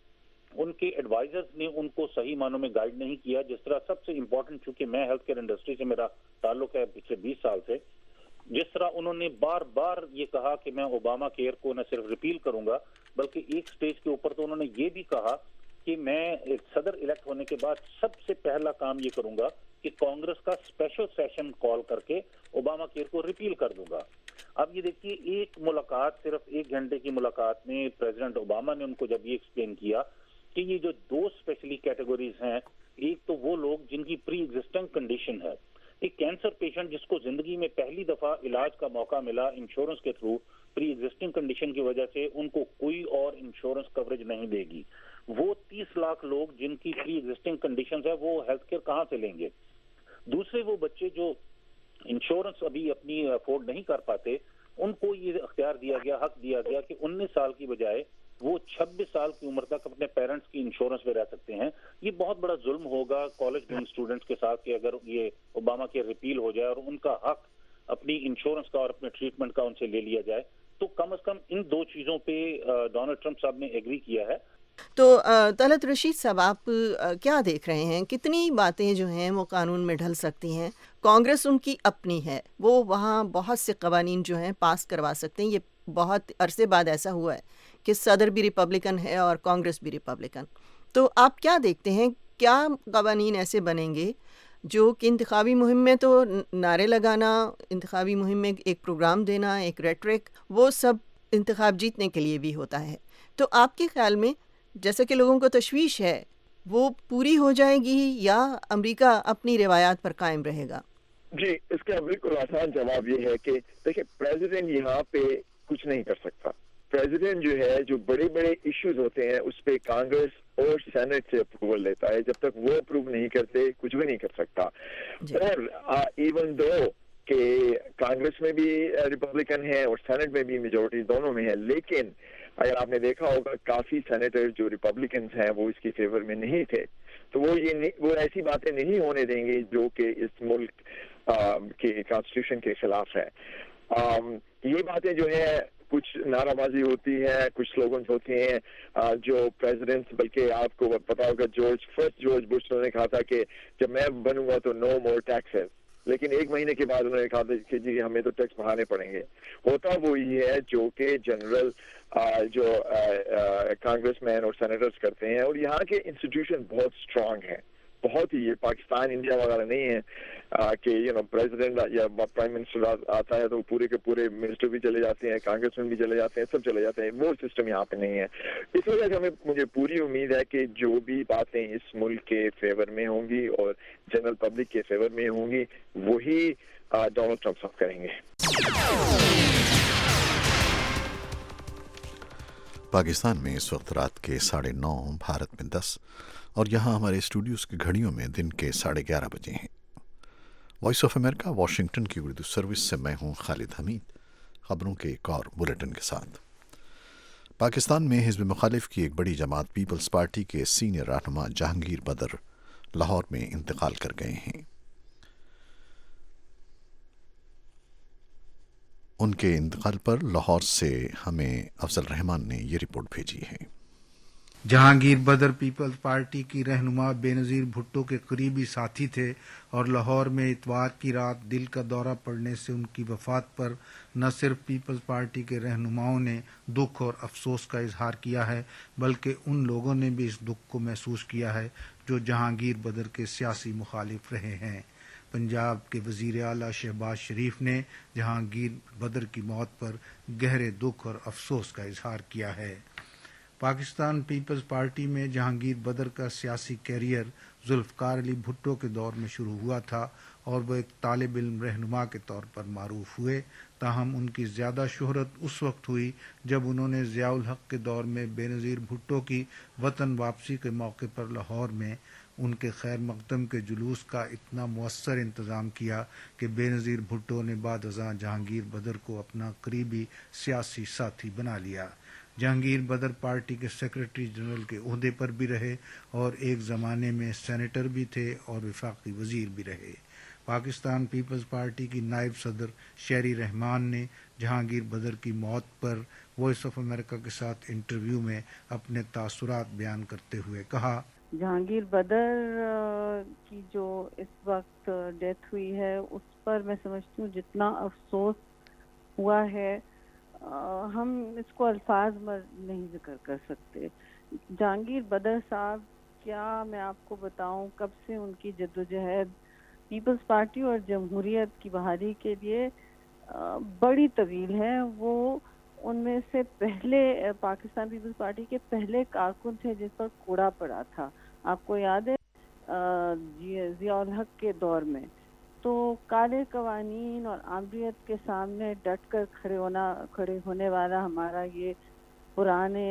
ان کے ایڈوائزرز نے ان کو صحیح معنوں میں گائیڈ نہیں کیا، جس طرح سب سے امپورٹنٹ، چونکہ میں ہیلتھ کیئر انڈسٹری سے میرا تعلق ہے پچھلے بیس سال سے، جس طرح انہوں نے بار بار یہ کہا کہ میں اوباما کیئر کو نہ صرف ریپیل کروں گا بلکہ ایک سٹیج کے اوپر تو انہوں نے یہ بھی کہا کہ میں صدر الیکٹ ہونے کے بعد سب سے پہلا کام یہ کروں گا کہ کانگریس کا اسپیشل سیشن کال کر کے اوباما کیئر کو ریپیل کر دوں گا۔ اب یہ دیکھیے، ایک ملاقات، صرف ایک گھنٹے کی ملاقات میں پریزیڈنٹ اوباما نے ان کو جب یہ ایکسپلین کیا کہ یہ جو دو اسپیشلی کیٹیگریز ہیں، ایک تو وہ لوگ جن کی پری ایگزسٹنگ کنڈیشن ہے، ایک کینسر پیشنٹ جس کو زندگی میں پہلی دفعہ علاج کا موقع ملا انشورنس کے تھرو، پری ایگزسٹنگ کنڈیشن کی وجہ سے ان کو کوئی اور انشورنس کوریج نہیں دے گی۔ وہ تیس لاکھ لوگ جن کی پری ایگزسٹنگ کنڈیشنز ہے وہ ہیلتھ کیئر کہاں سے لیں گے؟ دوسرے وہ بچے جو انشورنس ابھی اپنی افورڈ نہیں کر پاتے، ان کو یہ اختیار دیا گیا، حق دیا گیا کہ انیس سال کی بجائے وہ چھبیس سال کی عمر تک اپنے پیرنٹس کی انشورنس میں رہ سکتے ہیں۔ یہ بہت بڑا ظلم ہوگا کالج گوئنگ اسٹوڈنٹس کے ساتھ کہ اگر یہ اوباما کی ریپیل ہو جائے اور ان کا حق اپنی انشورنس کا اور اپنے ٹریٹمنٹ کا ان سے لے لیا جائے، تو کم از کم ان دو چیزوں پہ ڈونلڈ ٹرمپ صاحب نے ایگری کیا ہے۔ تو طلعت رشید صاحب، آپ کیا دیکھ رہے ہیں؟ کتنی باتیں جو ہیں وہ قانون میں ڈھل سکتی ہیں؟ کانگریس ان کی اپنی ہے، وہ وہاں بہت سے قوانین جو ہیں پاس کروا سکتے ہیں۔ یہ بہت عرصے بعد ایسا ہوا ہے کہ صدر بھی ریپبلکن ہے اور کانگریس بھی ریپبلکن۔ تو آپ کیا دیکھتے ہیں، کیا قوانین ایسے بنیں گے جو کہ انتخابی مہم میں تو نعرے لگانا، انتخابی مہم میں ایک پروگرام دینا، ایک ریٹرک، وہ سب انتخاب جیتنے کے لیے بھی ہوتا ہے، تو آپ کے خیال میں جیسے کہ لوگوں کو تشویش ہے وہ پوری ہو جائے گی یا امریکہ اپنی روایات پر قائم رہے گا؟ جی، اس کا بالکل آسان جواب یہ ہے کہ دیکھیں، پریزیڈنٹ یہاں پہ کچھ نہیں کر سکتا۔ پریزیڈنٹ جو ہے، جو بڑے بڑے ایشوز ہوتے ہیں اس پہ کانگریس اور سینٹ سے اپروول لیتا ہے، جب تک وہ اپروو نہیں کرتے کچھ بھی نہیں کر سکتا۔ اور ایون دو کہ کانگریس میں بھی ریپبلکن ہے اور سینٹ میں بھی میجورٹی دونوں میں ہے، لیکن اگر آپ نے دیکھا ہوگا کافی سینیٹر جو ریپبلکنز ہیں وہ اس کی فیور میں نہیں تھے، تو وہ یہ وہ ایسی باتیں نہیں ہونے دیں گے جو کہ اس ملک کے کانسٹیٹیوشن کے خلاف ہے۔ یہ باتیں جو ہے، کچھ نعرہ بازی ہوتی ہے، کچھ سلوگنز ہوتے ہیں جو پریزیڈنٹس، بلکہ آپ کو پتا ہوگا جارج فرسٹ جارج بش نے کہا تھا کہ جب میں بنوں گا تو نو مور ٹیکسز، لیکن ایک مہینے کے بعد انہوں نے کہا کہ جی ہمیں تو ٹیکس بڑھانے پڑیں گے. ہوتا وہ یہ ہے جو کہ جنرل جو کانگریس مین اور سینیٹرز کرتے ہیں, اور یہاں کے انسٹیٹیوشن بہت اسٹرانگ ہیں, بہت ہی. یہ پاکستان انڈیا وغیرہ نہیں ہے کہ یو نو پریزیڈنٹ یا پرائم منسٹر آتا ہے تو پورے کے پورے منسٹر بھی چلے جاتے ہیں, کانگریس مین بھی چلے جاتے ہیں, سب چلے جاتے ہیں. وہ سسٹم یہاں پہ نہیں ہے. اس وجہ سے ہمیں مجھے پوری امید ہے کہ جو بھی باتیں اس ملک کے فیور میں ہوں گی اور جنرل پبلک کے فیور میں ہوں گی وہی ڈونلڈ ٹرمپ صاحب کریں گے. پاکستان میں اس وقت رات کے ساڑھے نو, بھارت میں دس, اور یہاں ہمارے اسٹوڈیوز کی گھڑیوں میں دن کے ساڑھے گیارہ بجے ہیں. وائس آف امریکہ واشنگٹن کی اردو سروس سے میں ہوں خالد حمید. خبروں کے ایک اور بلیٹن کے ساتھ. پاکستان میں حزب مخالف کی ایک بڑی جماعت پیپلز پارٹی کے سینئر رہنما جہانگیر بدر لاہور میں انتقال کر گئے ہیں. ان کے انتقال پر لاہور سے ہمیں افضل رحمان نے یہ رپورٹ بھیجی ہے. جہانگیر بدر پیپلز پارٹی کی رہنما بے نظیر بھٹو کے قریبی ساتھی تھے اور لاہور میں اتوار کی رات دل کا دورہ پڑنے سے ان کی وفات پر نہ صرف پیپلز پارٹی کے رہنماؤں نے دکھ اور افسوس کا اظہار کیا ہے بلکہ ان لوگوں نے بھی اس دکھ کو محسوس کیا ہے جو جہانگیر بدر کے سیاسی مخالف رہے ہیں. پنجاب کے وزیر اعلیٰ شہباز شریف نے جہانگیر بدر کی موت پر گہرے دکھ اور افسوس کا اظہار کیا ہے. پاکستان پیپلز پارٹی میں جہانگیر بدر کا سیاسی کیریئر ذوالفقار علی بھٹو کے دور میں شروع ہوا تھا اور وہ ایک طالب علم رہنما کے طور پر معروف ہوئے. تاہم ان کی زیادہ شہرت اس وقت ہوئی جب انہوں نے ضیاء الحق کے دور میں بے نظیر بھٹو کی وطن واپسی کے موقع پر لاہور میں ان کے خیر مقدم کے جلوس کا اتنا مؤثر انتظام کیا کہ بے نظیر بھٹو نے بعد ازاں جہانگیر بدر کو اپنا قریبی سیاسی ساتھی بنا لیا. جہانگیر بدر پارٹی کے سیکرٹری جنرل کے عہدے پر بھی رہے اور ایک زمانے میں سینیٹر بھی تھے اور وفاقی وزیر بھی رہے. پاکستان پیپلز پارٹی کی نائب صدر شہری رحمان نے جہانگیر بدر کی موت پر وائس آف امریکہ کے ساتھ انٹرویو میں اپنے تاثرات بیان کرتے ہوئے کہا, جہانگیر بدر کی جو اس وقت ڈیتھ ہوئی ہے اس پر میں سمجھتی ہوں جتنا افسوس ہوا ہے ہم اس کو الفاظ میں نہیں ذکر کر سکتے. جہانگیر بدر صاحب, کیا میں آپ کو بتاؤں کب سے ان کی جدوجہد پیپلز پارٹی اور جمہوریت کی بحالی کے لیے بڑی طویل ہے. وہ ان میں سے پہلے پاکستان پیپلز پارٹی کے پہلے کارکن تھے جس پر کوڑا پڑا تھا. آپ کو یاد ہے ضیاء الحق کے دور میں تو کالے قوانین اور آمریت کے سامنے ڈٹ کر کھڑے ہونا کھڑے ہونے والا ہمارا یہ پرانے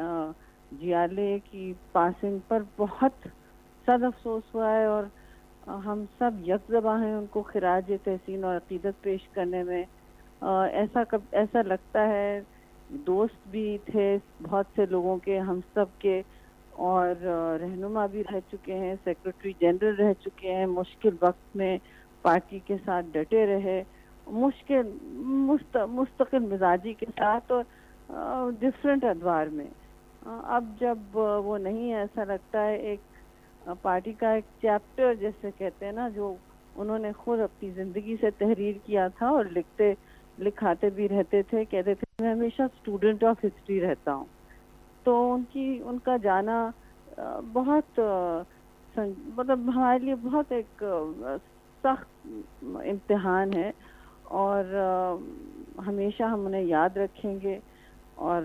جیالے کی پاسنگ پر بہت سخت افسوس ہوا ہے اور ہم سب یک زباں ہیں ان کو خراج تحسین اور عقیدت پیش کرنے میں. ایسا ایسا لگتا ہے دوست بھی تھے بہت سے لوگوں کے, ہم سب کے, اور رہنما بھی رہ چکے ہیں, سیکرٹری جنرل رہ چکے ہیں, مشکل وقت میں پارٹی کے ساتھ ڈٹے رہے, مشکل مستقل مزاجی کے ساتھ اور ڈفرینٹ ادوار میں. اب جب وہ نہیں ہے ایسا لگتا ہے ایک پارٹی کا ایک چیپٹر جیسے کہتے ہیں نا جو انہوں نے خود اپنی زندگی سے تحریر کیا تھا اور لکھتے لکھاتے بھی رہتے تھے, کہتے تھے میں ہمیشہ اسٹوڈنٹ آف ہسٹری رہتا ہوں. تو ان کی ان کا جانا بہت مطلب ہمارے لیے بہت ایک سخت امتحان ہے اور ہمیشہ ہم انہیں یاد رکھیں گے. اور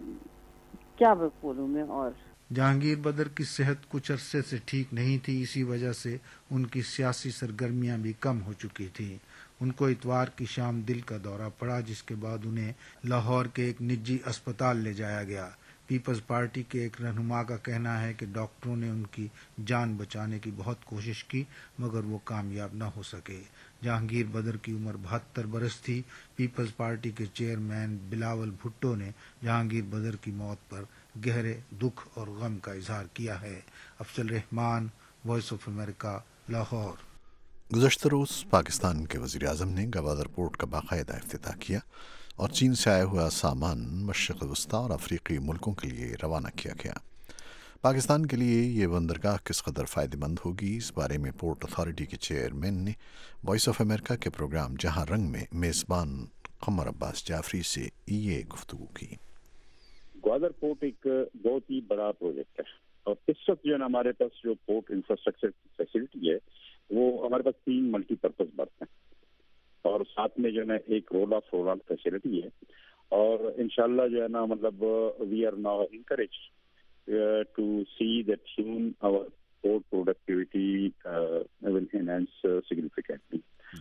کیا بولوں میں, اور جہانگیر بدر کی صحت کچھ عرصے سے ٹھیک نہیں تھی, اسی وجہ سے ان کی سیاسی سرگرمیاں بھی کم ہو چکی تھیں. ان کو اتوار کی شام دل کا دورہ پڑا جس کے بعد انہیں لاہور کے ایک نجی اسپتال لے جایا گیا. پیپلز پارٹی کے ایک رہنما کا کہنا ہے کہ ڈاکٹروں نے ان کی جان بچانے کی بہت کوشش کی مگر وہ کامیاب نہ ہو سکے. جہانگیر بدر کی عمر بہتر برس تھی. پیپلز پارٹی کے چیئرمین بلاول بھٹو نے جہانگیر بدر کی موت پر گہرے دکھ اور غم کا اظہار کیا ہے. Afzal Rehman, voice of America, Lahore. گزشتہ روز پاکستان کے وزیر اعظم نے گوادر پورٹ کا باقاعدہ افتتاح کیا اور چین سے آیا ہوا سامان مشرق وسطیٰ اور افریقی ملکوں کے لیے روانہ کیا گیا. पाकिस्तान के लिए ये बंदरगाह किस कदर फ़ायदेमंद होगी, इस बारे में पोर्ट अथॉरिटी के चेयरमैन ने वॉइस ऑफ अमेरिका के प्रोग्राम जहां रंग में मेज़बान कमर अब्बास जाफरी से ये गुफ्तगू की। ग्वादर पोर्ट एक बहुत ही बड़ा प्रोजेक्ट है और इस वक्त जो है हमारे पास जो पोर्ट इंफ्रास्ट्रक्चर फैसिलिटी है वो हमारे पास तीन मल्टीपर्पज बर्थ हैं और साथ में जो है एक roll off roll on facility है और इंशाल्लाह जो है ना मतलब we are now encourage to see that soon our port productivity uh, will enhance uh, significantly.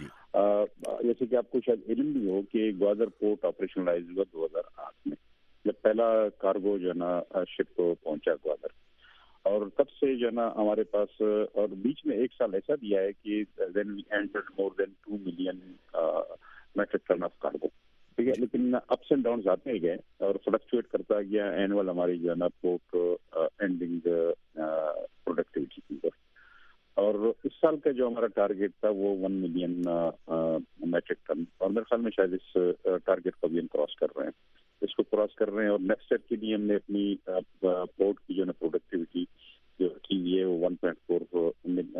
जैसे कि आपको शायद इल्म भी हो कि ग्वादर पोर्ट ऑपरेशनलाइज हुआ दो हज़ार आठ में जब पहला कार्गो जो है ना शिप को पहुंचा ग्वादर और तब से जो है ना हमारे पास और बीच में एक साल ऐसा दिया है कि then we entered more than two million metric ton of cargo. ठीक है, लेकिन अप्स एंड डाउन आते ही गए और फ्लक्चुएट करता गया एनुअल हमारी जो है ना पोर्ट एंडिंग प्रोडक्टिविटी की और इस साल का जो हमारा टारगेट था वो वन मिलियन मैट्रिक टन और मेरे ख्याल में शायद इस टारगेट को भी हम क्रॉस कर रहे हैं इसको क्रॉस कर रहे हैं और नेक्स्ट स्टेप के लिए हमने अपनी पोर्ट की जो है प्रोडक्टिविटी जो रखी हुई है वो one point four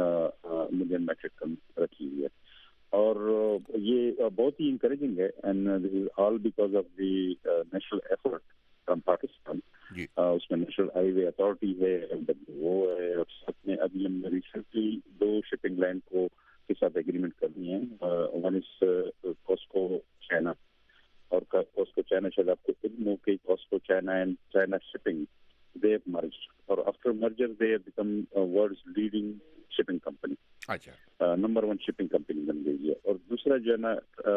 million metric ton रखी हुई है और ये बहुत ही इंकरेजिंग है and this is all because of the national effort from Pakistan. उसमें नेशनल हाईवे अथॉरिटी है, वो है और साथ में अभी हमने रिसेंटली दो शिपिंग लाइन को के साथ एग्रीमेंट कर दी है। वन इज कॉस्को चाइना और कॉस्को चाइना शायद आपको इल्म हो कि कॉस्को China and China shipping they have merged और after merger they have become world's leading shipping company. अच्छा, नंबर वन शिपिंग कंपनी बन गई है और दूसरा जो है ना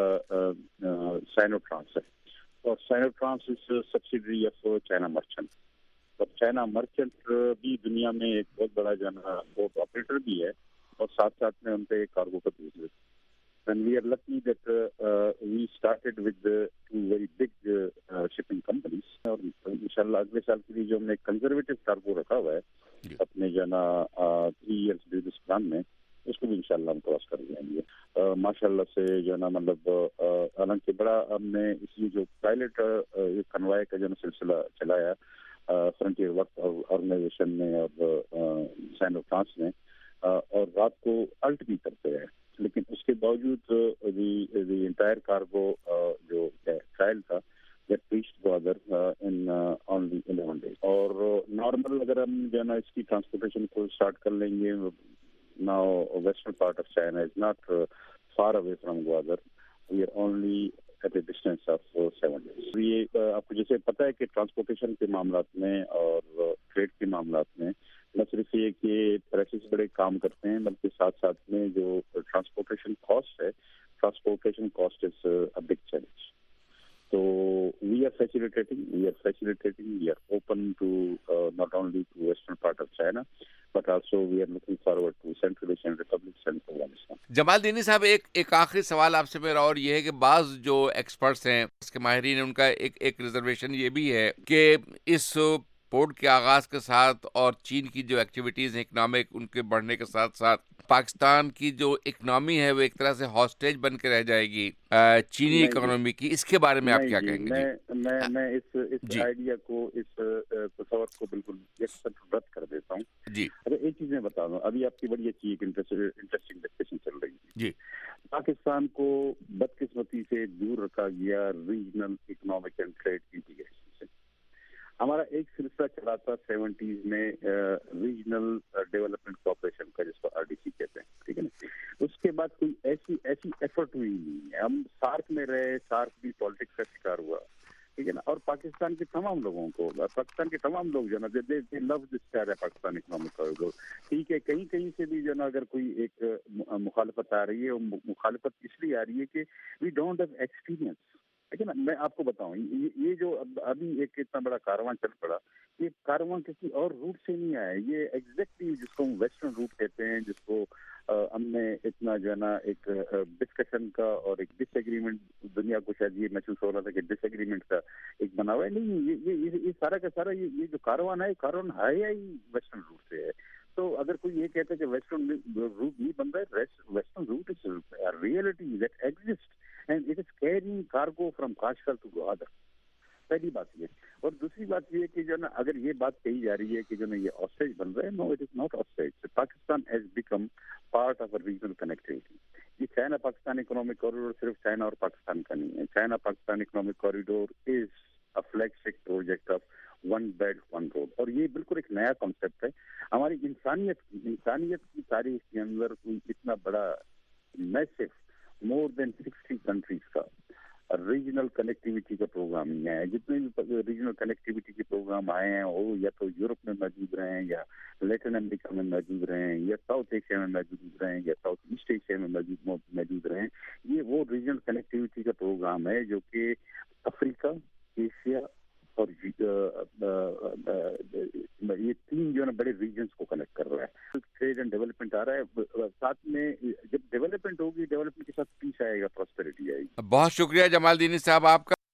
साइनोट्रांस है और Sinotrans is subsidiary of China merchant और चाइना मर्चेंट भी दुनिया में एक बहुत बड़ा जो है ना पोर्ट ऑपरेटर भी है और साथ साथ में उन पे कार्गो का business and we are lucky that uh, uh, we started with the two very big uh, uh, shipping companies और इंशाल्लाह अगले साल के लिए जो हमने कंजर्वेटिव कार्गो रखा हुआ है अपने जो ना थ्री इयर्स बिजनेस प्लान में उसको भी इंशाल्लाह हम क्रॉस कर लेंगे माशाल्लाह से जो ना मतलब हालांकि बड़ा हमने इसलिए जो पायलट कन्वाय का जो ना सिलसिला चलाया फ्रंटियर वर्क ऑर्गेनाइजेशन ने और साइनोट्रांस ने और रात को अल्ट भी करते हैं लेकिन उसके बावजूद द इंटायर कार्गो जो ट्रायल था that reached Gwadar in only eleven days और नॉर्मल अगर हम जो है ना इसकी ट्रांसपोर्टेशन को स्टार्ट कर लेंगे now western part of China is not far away from Gwadar we are only at a distance of seven days. ये आपको जैसे पता है कि ट्रांसपोर्टेशन के मामलात में और ट्रेड के मामलात में न सिर्फ ये कि प्रेसेस बड़े काम करते हैं बल्कि साथ साथ में जो ट्रांसपोर्टेशन कॉस्ट है transportation cost is a big challenge. तो we are facilitating we are facilitating we are open to not only to western part of China but also we are looking forward to central Asian republic and Afghanistan. Jamaldini साहब एक एक आखिरी सवाल आपसे मेरा और ये है कि बाज जो एक्सपर्ट्स हैं उसके माहिरीन उनका एक एक रिजर्वेशन ये भी है कि इस पोर्ट के आगाज के साथ और चीन की जो एक्टिविटीज हैं इकोनॉमिक उनके बढ़ने के साथ साथ पाकिस्तान की जो इकोनॉमी है वो एक तरह से हॉस्टेज बन के रह जाएगी चीनी इकोनॉमी की, इसके बारे में आप क्या कहेंगे? मैं मैं मैं इस इस आइडिया को इस तस्वर को बिल्कुल रद्द कर देता हूँ जी। अगर एक चीज मैं बता दूं, अभी आपकी बड़ी अच्छी एक इंटरेस्टिंग डिस्कशन चल रही है जी। पाकिस्तान को बदकिस्मती से दूर रखा गया regional economic and trade integration से। हमारा एक सिलसिला चला था सेवेंटीज में रीजनल डेवलपमेंट कॉर्पोरेशन का जिसको आरडीसी कहते हैं, ठीक है ना। उसके बाद कोई ऐसी ऐसी एफर्ट हुई नहीं है। हम सार्क में रहे, सार्क भी पॉलिटिक्स का शिकार हुआ, ठीक है ना। और पाकिस्तान के तमाम लोगों को पाकिस्तान के तमाम लोग जो ना दे दे लव दिस है पाकिस्तान इकोनॉमिक कॉरिडोर, ठीक है। कहीं कहीं से भी जो ना अगर कोई एक मुखालफत आ रही है, वो मुखालफत इसलिए आ रही है कि वी डोंट हैव एक्सपीरियंस, ठीक है ना। मैं आपको बताऊं, ये, ये जो अभी एक इतना बड़ा कारवां चल पड़ा, ये कारवां किसी और रूट से नहीं आया। ये एग्जैक्टली जिसको हम वेस्टर्न रूट कहते हैं, जिसको आ, हमने इतना जो है ना एक डिस्कशन का और एक डिसएग्रीमेंट दुनिया को शायद ये महसूस हो रहा था कि डिसएग्रीमेंट का एक बना हुआ है। नहीं, ये ये ये, ये सारा का सारा ये, ये जो कारवां है, कारवां है या ही वेस्टर्न रूट से है। तो अगर कोई ये कहता है कि वेस्टर्न रूट नहीं बन रहा है, western route is reality that exist and it is carrying cargo from Kashgar to Gwadar. پہلی بات یہ. اور دوسری بات یہ کہ جو نا اگر یہ بات کہی جا رہی ہے کہ جو نا یہ آسٹریج بن رہا ہے, no it is not ostrich. Pakistan has become part of a regional connectivity. یہ چائنا پاکستان اکنامک کوریڈور صرف چائنا اور پاکستان کا نہیں ہے. China Pakistan economic corridor is a flagship project of one belt one road, اور یہ بالکل ایک نیا کانسیپٹ ہے. ہماری انسانیت انسانیت کی تاریخ کے اندر کوئی اتنا بڑا میسو مور دین سکسٹی کنٹریز کا ریجنل کنیکٹیوٹی کا پروگرام نہیں آیا. جتنے بھی ریجنل کنیکٹیوٹی کے پروگرام آئے ہیں وہ یا تو یورپ میں موجود رہے ہیں, یا لیٹن امریکہ میں موجود رہے ہیں, یا ساؤتھ ایشیا میں موجود رہے ہیں, یا ساؤتھ ایسٹ ایشیا میں موجود موجود رہے ہیں. یہ وہ ریجنل کنیکٹیوٹی کا پروگرام ہے جو کہ افریقہ, ایشیا اور یہ تین جو ہے نا بڑے ریجنس کو کنیکٹ کر رہا ہے. ٹریڈ اینڈ ڈیولپمنٹ آ رہا ہے ساتھ میں. جب ڈیولپمنٹ ہوگی, ڈیولپمنٹ کے ساتھ پیس آئے گا, پراسپیرٹی آئے گی. بہت شکریہ جمال دینی صاحب آپ کا.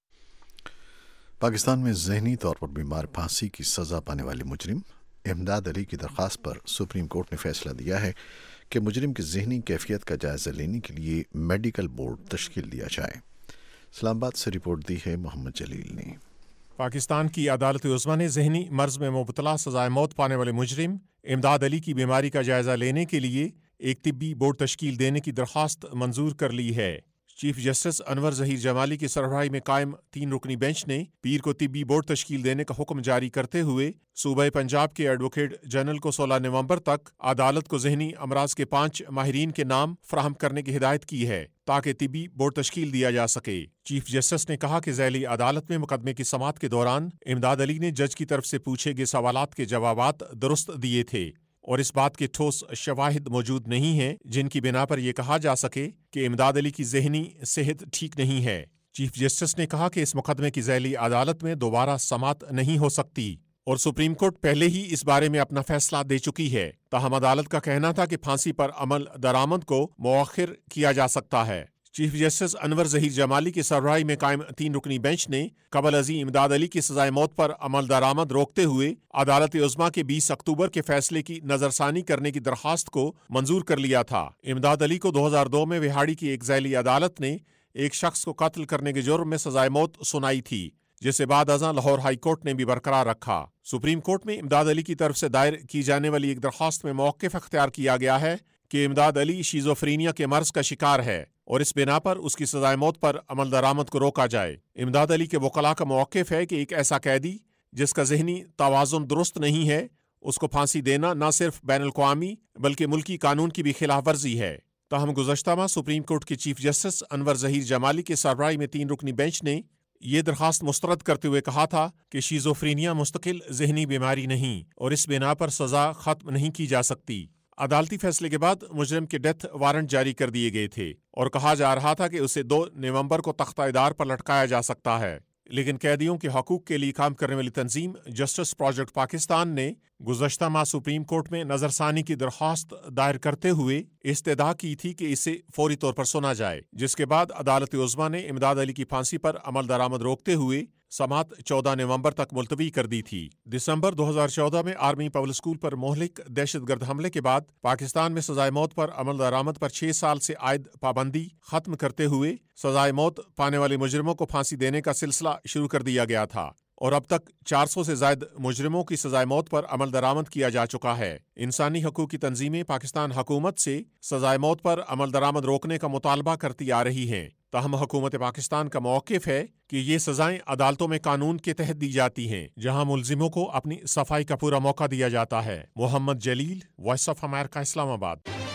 پاکستان میں ذہنی طور پر بیمار پھانسی کی سزا پانے والے مجرم امداد علی کی درخواست پر سپریم کورٹ نے فیصلہ دیا ہے کہ مجرم کی ذہنی کیفیت کا جائزہ لینے کے لیے میڈیکل بورڈ تشکیل دیا جائے. اسلام آباد سے رپورٹ دی ہے محمد جلیل نے. پاکستان کی عدالت عظمیٰ نے ذہنی مرض میں مبتلا سزائے موت پانے والے مجرم امداد علی کی بیماری کا جائزہ لینے کے لیے ایک طبی بورڈ تشکیل دینے کی درخواست منظور کر لی ہے. چیف جسٹس انور ظہیر جمالی کی سربراہی میں قائم تین رکنی بینچ نے پیر کو طبی بورڈ تشکیل دینے کا حکم جاری کرتے ہوئے صوبہ پنجاب کے ایڈوکیٹ جنرل کو سولہ نومبر تک عدالت کو ذہنی امراض کے پانچ ماہرین کے نام فراہم کرنے کی ہدایت کی ہے تاکہ طبی بورڈ تشکیل دیا جا سکے. چیف جسٹس نے کہا کہ ذیلی عدالت میں مقدمے کی سماعت کے دوران امداد علی نے جج کی طرف سے پوچھے گئے سوالات کے جوابات درست دیے تھے اور اس بات کے ٹھوس شواہد موجود نہیں ہیں جن کی بنا پر یہ کہا جا سکے کہ امداد علی کی ذہنی صحت ٹھیک نہیں ہے. چیف جسٹس نے کہا کہ اس مقدمے کی ذیلی عدالت میں دوبارہ سماعت نہیں ہو سکتی اور سپریم کورٹ پہلے ہی اس بارے میں اپنا فیصلہ دے چکی ہے. تاہم عدالت کا کہنا تھا کہ پھانسی پر عمل درآمد کو مؤخر کیا جا سکتا ہے. چیف جسٹس انور ظہیر جمالی کی سربراہی میں قائم تین رکنی بینچ نے قبل ازیں امداد علی کی سزائے موت پر عمل درآمد روکتے ہوئے عدالت عظمیٰ کے بیس اکتوبر کے فیصلے کی نظر ثانی کرنے کی درخواست کو منظور کر لیا تھا. امداد علی کو دو ہزار دو میں وہاڑی کی ایک ذیلی عدالت نے ایک شخص کو قتل کرنے کے جرم میں سزائے موت سنائی تھی جسے بعد ازاں لاہور ہائی کورٹ نے بھی برقرار رکھا. سپریم کورٹ میں امداد علی کی طرف سے دائر کی جانے والی ایک درخواست میں موقف اختیار کیا گیا ہے کہ امداد علی شیزوفرینیا کے مرض کا شکار ہے اور اس بنا پر اس کی سزائے موت پر عمل درآمد کو روکا جائے. امداد علی کے وکلاء کا موقف ہے کہ ایک ایسا قیدی جس کا ذہنی توازن درست نہیں ہے اس کو پھانسی دینا نہ صرف بین الاقوامی بلکہ ملکی قانون کی بھی خلاف ورزی ہے. تاہم گزشتہ ماہ سپریم کورٹ کے چیف جسٹس انور ظہیر جمالی کے سربراہی میں تین رکنی بینچ نے یہ درخواست مسترد کرتے ہوئے کہا تھا کہ شیزوفرینیا مستقل ذہنی بیماری نہیں اور اس بنا پر سزا ختم نہیں کی جا سکتی. عدالتی فیصلے کے بعد مجرم کے ڈیتھ وارنٹ جاری کر دیے گئے تھے اور کہا جا رہا تھا کہ اسے دو نومبر کو تختہ ادار پر لٹکایا جا سکتا ہے. لیکن قیدیوں کے حقوق کے لیے کام کرنے والی تنظیم جسٹس پروجیکٹ پاکستان نے گزشتہ ماہ سپریم کورٹ میں نظر ثانی کی درخواست دائر کرتے ہوئے استدعا کی تھی کہ اسے فوری طور پر سنا جائے, جس کے بعد عدالت عظمیٰ نے امداد علی کی پھانسی پر عمل درآمد روکتے ہوئے سماعت چودہ نومبر تک ملتوی کر دی تھی. دسمبر دو ہزار چودہ میں آرمی پبلک اسکول پر مہلک دہشت گرد حملے کے بعد پاکستان میں سزائے موت پر عمل درآمد پر چھ سال سے عائد پابندی ختم کرتے ہوئے سزائے موت پانے والے مجرموں کو پھانسی دینے کا سلسلہ شروع کر دیا گیا تھا اور اب تک چار سو سے زائد مجرموں کی سزائے موت پر عمل درآمد کیا جا چکا ہے. انسانی حقوق کی تنظیمیں پاکستان حکومت سے سزائے موت پر عمل درآمد روکنے کا مطالبہ کرتی آ رہی ہیں. تاہم حکومت پاکستان کا موقف ہے کہ یہ سزائیں عدالتوں میں قانون کے تحت دی جاتی ہیں جہاں ملزموں کو اپنی صفائی کا پورا موقع دیا جاتا ہے. محمد جلیل, وائس آف امریکہ, اسلام آباد.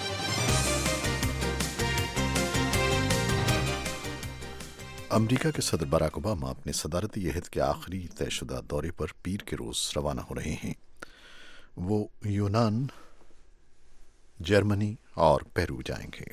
امریکہ کے صدر باراک اوباما اپنے صدارتی عہد کے آخری طے شدہ دورے پر پیر کے روز روانہ ہو رہے ہیں. وہ یونان، جرمنی اور پیرو جائیں گے.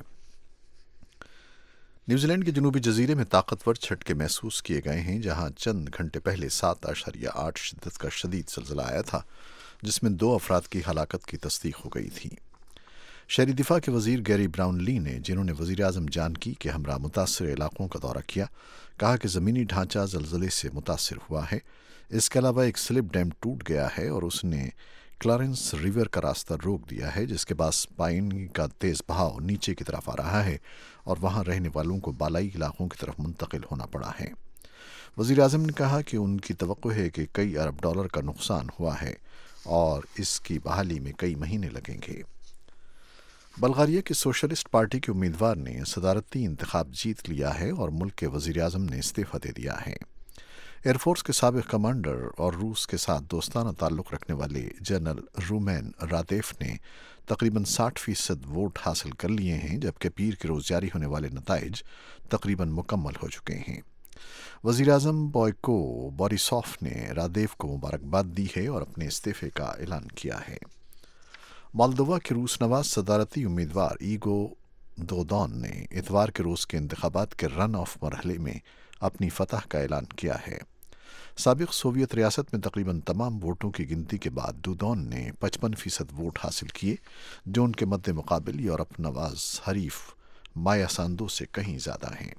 نیوزی لینڈ کے جنوبی جزیرے میں طاقتور جھٹکے محسوس کیے گئے ہیں جہاں چند گھنٹے پہلے سات اشاریہ آٹھ شدت کا شدید زلزلہ آیا تھا جس میں دو افراد کی ہلاکت کی تصدیق ہو گئی تھی. شہری دفاع کے وزیر گیری براؤن لی نے، جنہوں نے وزیر اعظم جان کی کے ہمراہ متاثر علاقوں کا دورہ کیا، کہا کہ زمینی ڈھانچہ زلزلے سے متاثر ہوا ہے. اس کے علاوہ ایک سلپ ڈیم ٹوٹ گیا ہے اور اس نے کلارنس ریور کا راستہ روک دیا ہے جس کے باعث پانی کا تیز بہاؤ نیچے کی طرف آ رہا ہے اور وہاں رہنے والوں کو بالائی علاقوں کی طرف منتقل ہونا پڑا ہے. वज़ीर आज़म ने कहा कि उनकी तवक्को है कि कई अरब डॉलर का नुकसान हुआ है और इसकी बहाली में कई महीने लगेंगे। बल्गारिया की सोशलिस्ट पार्टी के उम्मीदवार ने सदारती इंतखाब जीत लिया है और मुल्क के वज़ीर आज़म ने इस्तीफ़ा दे दिया है। एयरफोर्स के साबिक़ कमांडर और रूस के साथ दोस्ताना ताल्लुक़ रखने वाले जनरल रूमेन रादेफ ने तकरीबन साठ फीसद वोट हासिल कर लिए हैं, जबकि पीर के रोज़ जारी होने वाले नताइज तकरीबन मुकम्मल हो चुके हैं। वज़ीर आज़म बॉयको बोरिसॉफ ने रादेफ को मुबारकबाद दी है और अपने इस्तीफ़े का ऐलान किया है। मोल्दोवा के रूस नवाज सदारती उम्मीदवार ईगो दोदोन ने इतवार के रोज़ के इंतखाबात के रन ऑफ मरहले में अपनी फतह का ऐलान किया है। साबिक़ सोवियत रियासत में तकरीबन तमाम वोटों की गिनती के बाद दोदोन ने पचपन फीसद वोट हासिल किए, जो उनके मद्दे मुकाबिल यूरोप नवाज हरीफ माया सांदो से कहीं ज़्यादा हैं।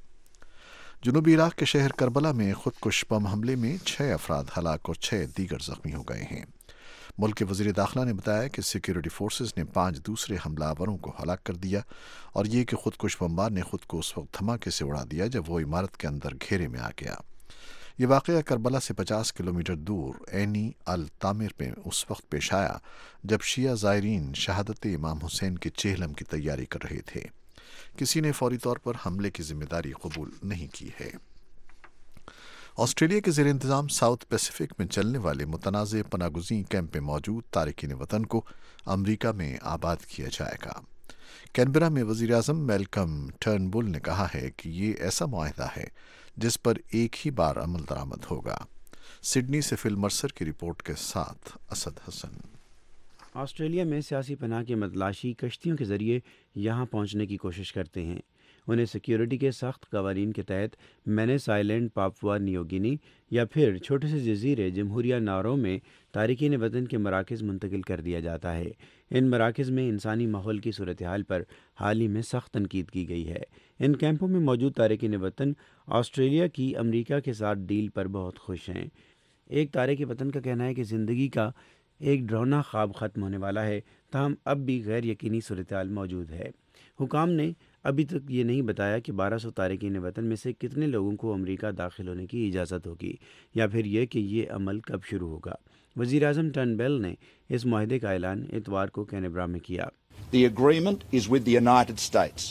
जनूबी इराक़ के शहर करबला में खुदकुश बम हमले में छः अफराद हलाक और छः दीगर ज़ख्मी हो गए हैं। मुल्क के वज़ीर दाखिला ने बताया कि सिक्योरिटी फोर्सेस ने पाँच दूसरे हमलावरों को हलाक कर दिया और ये कि खुदकुश बमबार ने खुद को उस वक्त धमाके से उड़ा दिया जब वो इमारत के अंदर घेरे में आ गया। ये वाक़या करबला से पचास किलोमीटर दूर ऐनी अल तामिर में उस वक्त पेश आया जब शिया ज़ायरीन शहादत इमाम हुसैन के चेहलम की तैयारी कर रहे थे। किसी ने फौरी तौर पर हमले की जिम्मेदारी कबूल नहीं की है। ऑस्ट्रेलिया के ज़ेर इंतज़ाम साउथ पैसिफिक में चलने वाले मुतनाज़ पनागुज़ी कैंप में मौजूद तारिकीन वतन को अमरीका में आबाद किया जाएगा। कैनबरा में वज़ीर आज़म मैल्कम टर्नबुल ने कहा है कि ये ऐसा मुआहदा है जिस पर एक ही बार अमल दरामद होगा। सिडनी से फिल मर्सर की रिपोर्ट के साथ असद हसन। ऑस्ट्रेलिया में सियासी पनाह के मतलाशी कश्तियों के ज़रिए यहाँ पहुँचने की कोशिश करते हैं। उन्हें सिक्योरिटी के सख्त कवानीन के तहत मैनेस आइलैंड, पापुआ न्यूगिनी या फिर छोटे से जजीरे जमहूरिया नारो में तारिकीन वतन के मराकज़ मुंतकिल कर दिया जाता है। इन मराकज़ में इंसानी माहौल की सूरत हाल पर हाल ही में सख्त तनकीद की गई है। इन कैंपों में मौजूद तारिकीन वतन ऑस्ट्रेलिया की अमरीका के साथ डील पर बहुत खुश हैं। एक तारिक वतन का कहना है कि ज़िंदगी का एक डरावना ख्वाब ख़त्म होने वाला है, ताहम अब भी गैर यकीनी सूरत हाल मौजूद है। हुकाम ने अभी तक ये नहीं बताया कि बारह सौ तारिकीन वतन में से कितने लोगों को अमरीका दाखिल होने की इजाज़त होगी या फिर ये कि ये अमल कब शुरू होगा। वज़ीर आज़म टर्नबुल ने इस मुआहदे का ऐलान इतवार को कैनबरा में किया। The agreement is with the United States.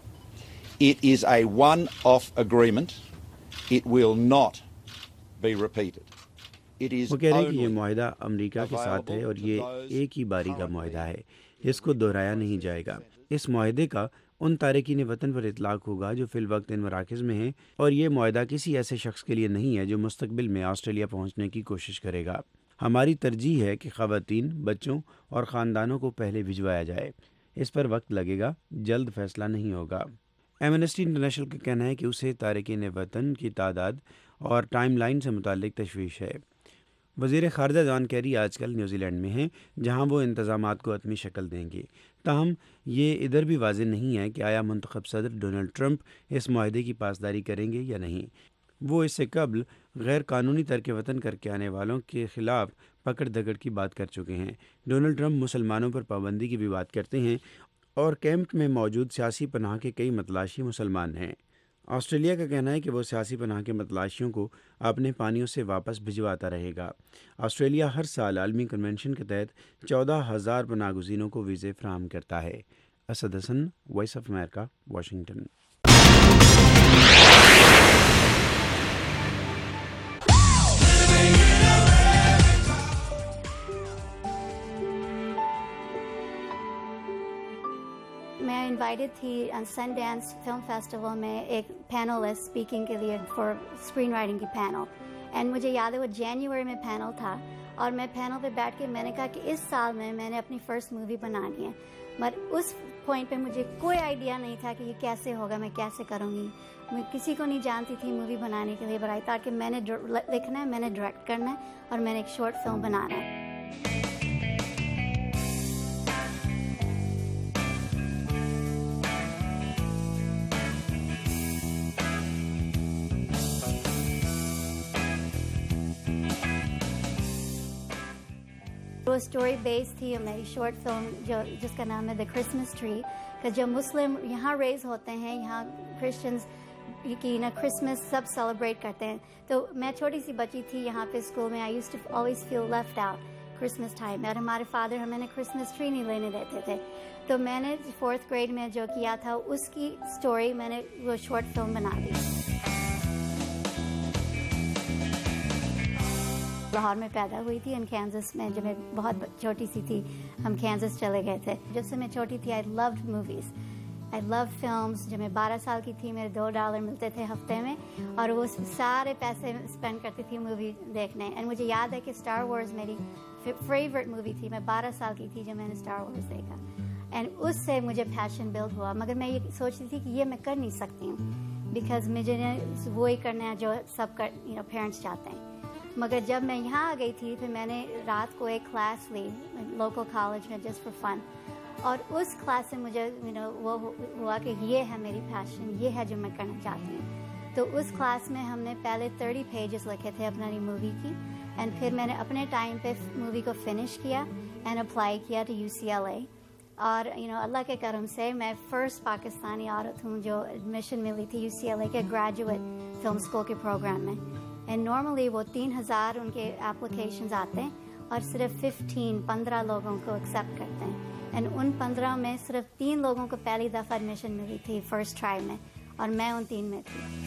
It is a one-off agreement. It will not be repeated. It is वो कह रहे हैं कि ये मुआहदा अमरीका के साथ है और ये एक ही बारी का मुआहदा है, इसको दोहराया नहीं जाएगा। इस मुआहदे का उन तारिकीन वतन पर इतलाक़ होगा जो फ़िल वक्त इन मराकज़ में हैं और ये मुआहदा किसी ऐसे शख्स के लिए नहीं है जो मुस्तक़बिल में ऑस्ट्रेलिया पहुँचने की कोशिश करेगा। हमारी तरजीह है कि ख़वातीन, बच्चों और ख़ानदानों को पहले भिजवाया जाए। इस पर वक्त लगेगा, जल्द फ़ैसला नहीं होगा। एमनेस्टी इंटरनेशनल का कहना है कि उसे तारिकीन वतन की तादाद और टाइम लाइन से मुताल्लिक़ तशवीश है। वज़ीर ख़ारजा जॉन कैरी आजकल न्यूजीलैंड में हैं, जहां वो इंतज़ामात को हतमी शक्ल देंगे। ताहम ये इधर भी वाज़ेह नहीं है कि आया मुंतखब सदर डोनाल्ड ट्रंप इस मुआहदे की पासदारी करेंगे या नहीं। वो इससे कबल गैर कानूनी तर्क वतन करके आने वालों के ख़िलाफ़ पकड़ दगड़ की बात कर चुके हैं। डोनाल्ड ट्रंप मुसलमानों पर पाबंदी की भी बात करते हैं और कैंप में मौजूद सियासी पनाह के कई मतलाशी मुसलमान हैं। ऑस्ट्रेलिया का कहना है कि वो सियासी पनाह के मतलाशियों को अपने पानियों से वापस भिजवाता रहेगा। ऑस्ट्रेलिया हर साल आलमी कन्वेंशन के तहत चौदह हज़ार पनाहगुज़ीनों को वीज़े फराहम करता है। Asad Hasan, voice of America, Washington. मैं इनवाइटेड थी सनडांस फिल्म फेस्टिवल में एक पैनलिस्ट स्पीकिंग के लिए फॉर स्क्रीन राइटिंग की पैनल एंड मुझे याद है वो जनवरी में पैनल था और मैं पैनल पे बैठ के मैंने कहा कि इस साल में मैंने अपनी फ़र्स्ट मूवी बनानी है, बट उस पॉइंट पे मुझे कोई आइडिया नहीं था कि ये कैसे होगा, मैं कैसे करूँगी। मैं किसी को नहीं जानती थी मूवी बनाने के लिए, बट आई थॉट कि मैंने लिखना है, मैंने डायरेक्ट करना है और मैंने एक शॉर्ट फिल्म बनाना है। वो स्टोरी बेस्ड थी मेरी शॉर्ट फिल्म जो जिसका नाम है द क्रिसमस ट्री, कि जो मुस्लिम यहाँ रेज होते हैं, यहाँ क्रिश्चियंस कि ना क्रिसमस सब सेलिब्रेट करते हैं, तो मैं छोटी सी बच्ची थी यहाँ पे स्कूल में, I used to always feel left out Christmas time में, और हमारे फादर हमें क्रिसमस ट्री नहीं लेने देते थे। तो मैंने फोर्थ ग्रेड में जो किया था उसकी स्टोरी मैंने वो शॉर्ट फिल्म बना दी। लाहौर में पैदा हुई थी, इन कैंसस में, जब मैं बहुत छोटी सी थी हम कैंसस चले गए थे। जब से मैं छोटी थी I loved movies, I love films. जब मैं बारह साल की थी मेरे दो डॉलर मिलते थे हफ्ते में, और वो सारे पैसे स्पेंड करती थी मूवी देखने। एंड मुझे याद है कि स्टार वॉर्स मेरी फेवरेट मूवी थी, मैं बारह साल की थी जब मैंने स्टार वॉर्स देखा, एंड उससे मुझे पैशन बिल्ड हुआ। मगर मैं ये सोचती थी कि ये मैं कर नहीं सकती हूँ, बिकॉज मुझे वो ही करना है जो सब कर यू नो पेरेंट्स चाहते हैं। मगर जब मैं यहाँ आ गई थी, फिर मैंने रात को एक क्लास ली लोकल कॉलेज में जस्ट फॉर फन, और उस क्लास से मुझे यू नो वो हुआ कि ये है मेरी पैशन, ये है जो मैं करना चाहती हूँ। तो उस क्लास में हमने पहले तीस पेजेस लिखे थे अपनी मूवी की, एंड फिर मैंने अपने टाइम पे मूवी को फिनिश किया एंड अप्लाई किया to U C L A. और यू नो अल्लाह के करम से मैं फ़र्स्ट पाकिस्तानी औरत हूँ जो एडमिशन मिली थी यू सी एल ए के ग्रेजुएट फिल्म स्कूल के प्रोग्राम में। एंड नॉर्मली वो तीन हज़ार उनके एप्लीकेशंस आते हैं और सिर्फ फिफ्टीन पंद्रह लोगों को एक्सेप्ट करते हैं, एंड उन पंद्रह में सिर्फ तीन लोगों को पहली दफ़ा एडमिशन मिली थी फर्स्ट ट्राई में, और मैं उन तीन में थी।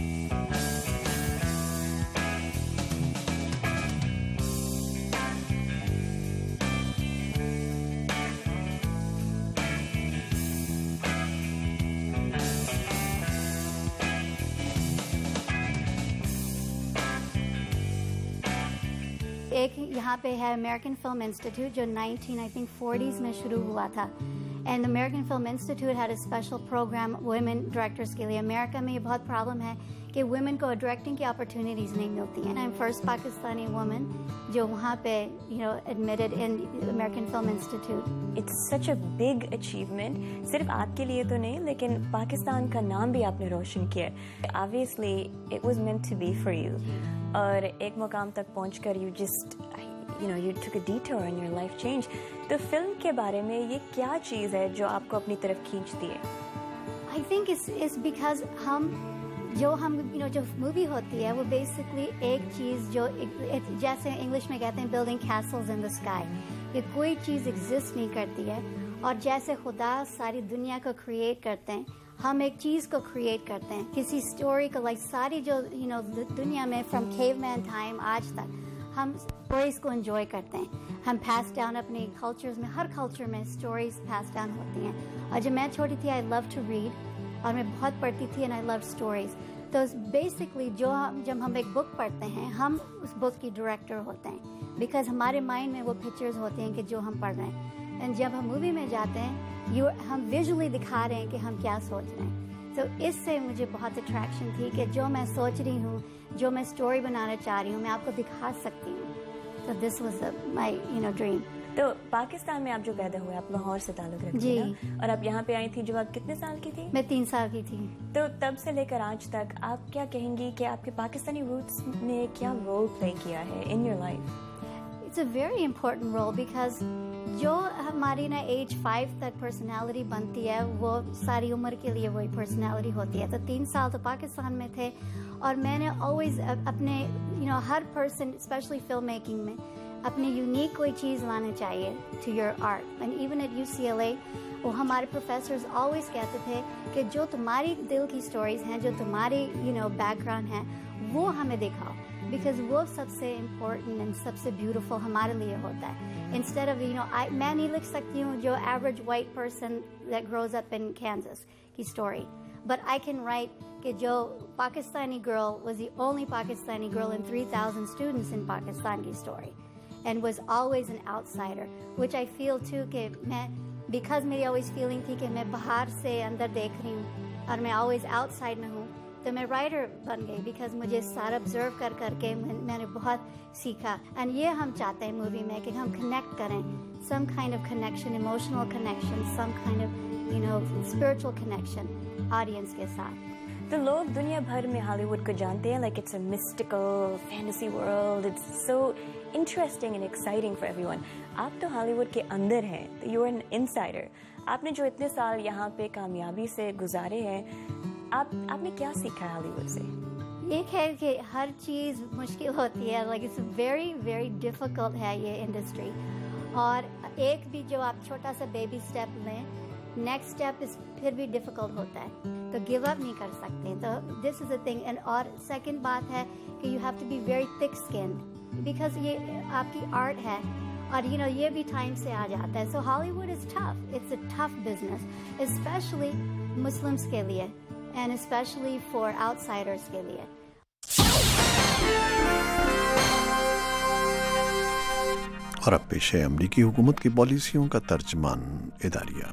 एक यहाँ पे है अमेरिकन फिल्म इंस्टीट्यूट जो नाइनटीन आई थिंक फोर्टीज़ में शुरू हुआ था, and American film institute had a special programme women directors के लिए। अमेरिका में ये बहुत प्रॉब्लम है कि वुमेन को डायरेक्टिंग की अपॉर्चुनिटीज़ नहीं मिलती हैं। I am first Pakistani woman जो वहाँ पे you know admitted in American film institute. It's such a big achievement, सिर्फ आपके लिए तो नहीं लेकिन पाकिस्तान का नाम भी आपने रोशन किया। Obviously it was meant to be for you, और एक मुकाम तक पहुंचकर you just you know you took a detour and your life change. तो फिल्म के बारे में ये क्या चीज़ है जो आपको अपनी तरफ खींचती है? I think it's it's because हम जो हम यू नो जो मूवी होती है वो बेसिकली एक चीज़ जो जैसे इंग्लिश में कहते हैं building castles in the sky, कि कोई चीज़ एग्जिस्ट नहीं करती है, और जैसे खुदा सारी दुनिया को क्रिएट करते हैं हम एक चीज़ को क्रिएट करते हैं, किसी स्टोरी को, लाइक सारी जो यू नो दुनिया में फ्रॉम केवमैन टाइम आज तक हम स्टोरीज को एंजॉय करते हैं। हम पास डाउन अपने कल्चर्स में, हर कल्चर में स्टोरीज पास डाउन होती हैं। और जब मैं छोटी थी आई लव टू रीड, और मैं बहुत पढ़ती थी एंड आई लव स्टोरीज। तो बेसिकली जो हम जब हम एक बुक पढ़ते हैं हम उस बुक की डायरेक्टर होते हैं, बिकॉज हमारे माइंड में वो पिक्चर्स होते हैं कि जो हम पढ़ रहे हैं, एंड जब हम मूवी में जाते हैं यू हम विजुअली दिखा रहे हैं कि हम क्या सोच रहे हैं। तो इससे मुझे बहुत अट्रैक्शन थी कि जो मैं सोच रही हूँ, जो मैं स्टोरी बनाना चाह रही हूँ, मैं आपको दिखा सकती हूँ। तो this was my you know dream. तो पाकिस्तान में आप जो पैदा हुए, आप लाहौर से ताल्लुक रखती हैं ना, और आप यहाँ पे आई थी जब आप कितने साल की थी? मैं तीन साल की थी। तो तब से लेकर आज तक आप क्या कहेंगी कि आपके पाकिस्तानी रूट्स ने क्या रोल प्ले किया है in your life? It's a very important role, because जो हमारी ना एज फाइव तक पर्सनालिटी बनती है वो सारी उम्र के लिए वही पर्सनालिटी होती है। तो तीन साल तो पाकिस्तान में थे, और मैंने ऑलवेज अपने यू नो हर पर्सन स्पेशली फिल्म मेकिंग में अपनी यूनिक कोई चीज़ लाना चाहिए to your art. And even at U C L A वो हमारे प्रोफेसर्स ऑलवेज कहते थे कि जो तुम्हारी दिल की स्टोरीज हैं, जो तुम्हारी यू नो बैकग्राउंड है, वो हमें दिखाओ, बिकॉज वो सबसे इम्पोर्टेंट एंड सबसे ब्यूटीफुल हमारे लिए होता है। Instead of you know I मैं नहीं लिख सकती हूँ जो average white person that grows up in Kansas की story, but I can write कि जो Pakistani girl was the only Pakistani girl in three thousand students in Pakistan की story, and was always an outsider, which I feel too कि मैं because मेरी always feeling थी कि मैं बाहर से अंदर देख रही हूँ और मैं always outside में हूँ, तो मैं राइटर बन गई बिकॉज मुझे सारा ऑब्जर्व कर करके मैंने बहुत सीखा। एंड ये हम चाहते हैं मूवी में कि हम कनेक्ट करें, some kind of connection, emotional connection, some kind of you know spiritual connection audience के साथ। तो लोग दुनिया भर में हॉलीवुड को जानते हैं, like it's a mystical fantasy world, it's so interesting and exciting for everyone. आप तो हॉलीवुड के अंदर हैं, तो यू आर एन इनसाइडर। आपने जो इतने साल यहाँ पे कामयाबी से गुजारे हैं, آپ آپ نے کیا سیکھا ہے ہالی ووڈ سے؟ ایک ہے کہ ہر چیز مشکل ہوتی ہے, like it's very very difficult ہے یہ انڈسٹری, اور ایک بھی جو آپ چھوٹا سا بیبی اسٹیپ لیں, نیکسٹ اسٹیپ اس پھر بھی ڈیفیکلٹ ہوتا ہے, تو گیو اپ نہیں کر سکتے. تو this is a thing. And اور سیکنڈ بات ہے کہ you have to be very thick skinned, because یہ آپ کی آرٹ ہے, اور یو نو یہ بھی ٹائم سے آ جاتا ہے. So Hollywood is tough, it's a tough business, especially Muslims کے لیے and especially for outsiders کے لیے. اور اب پیش ہے امریکی حکومت کی پالیسیوں کا ترجمان اداریہ.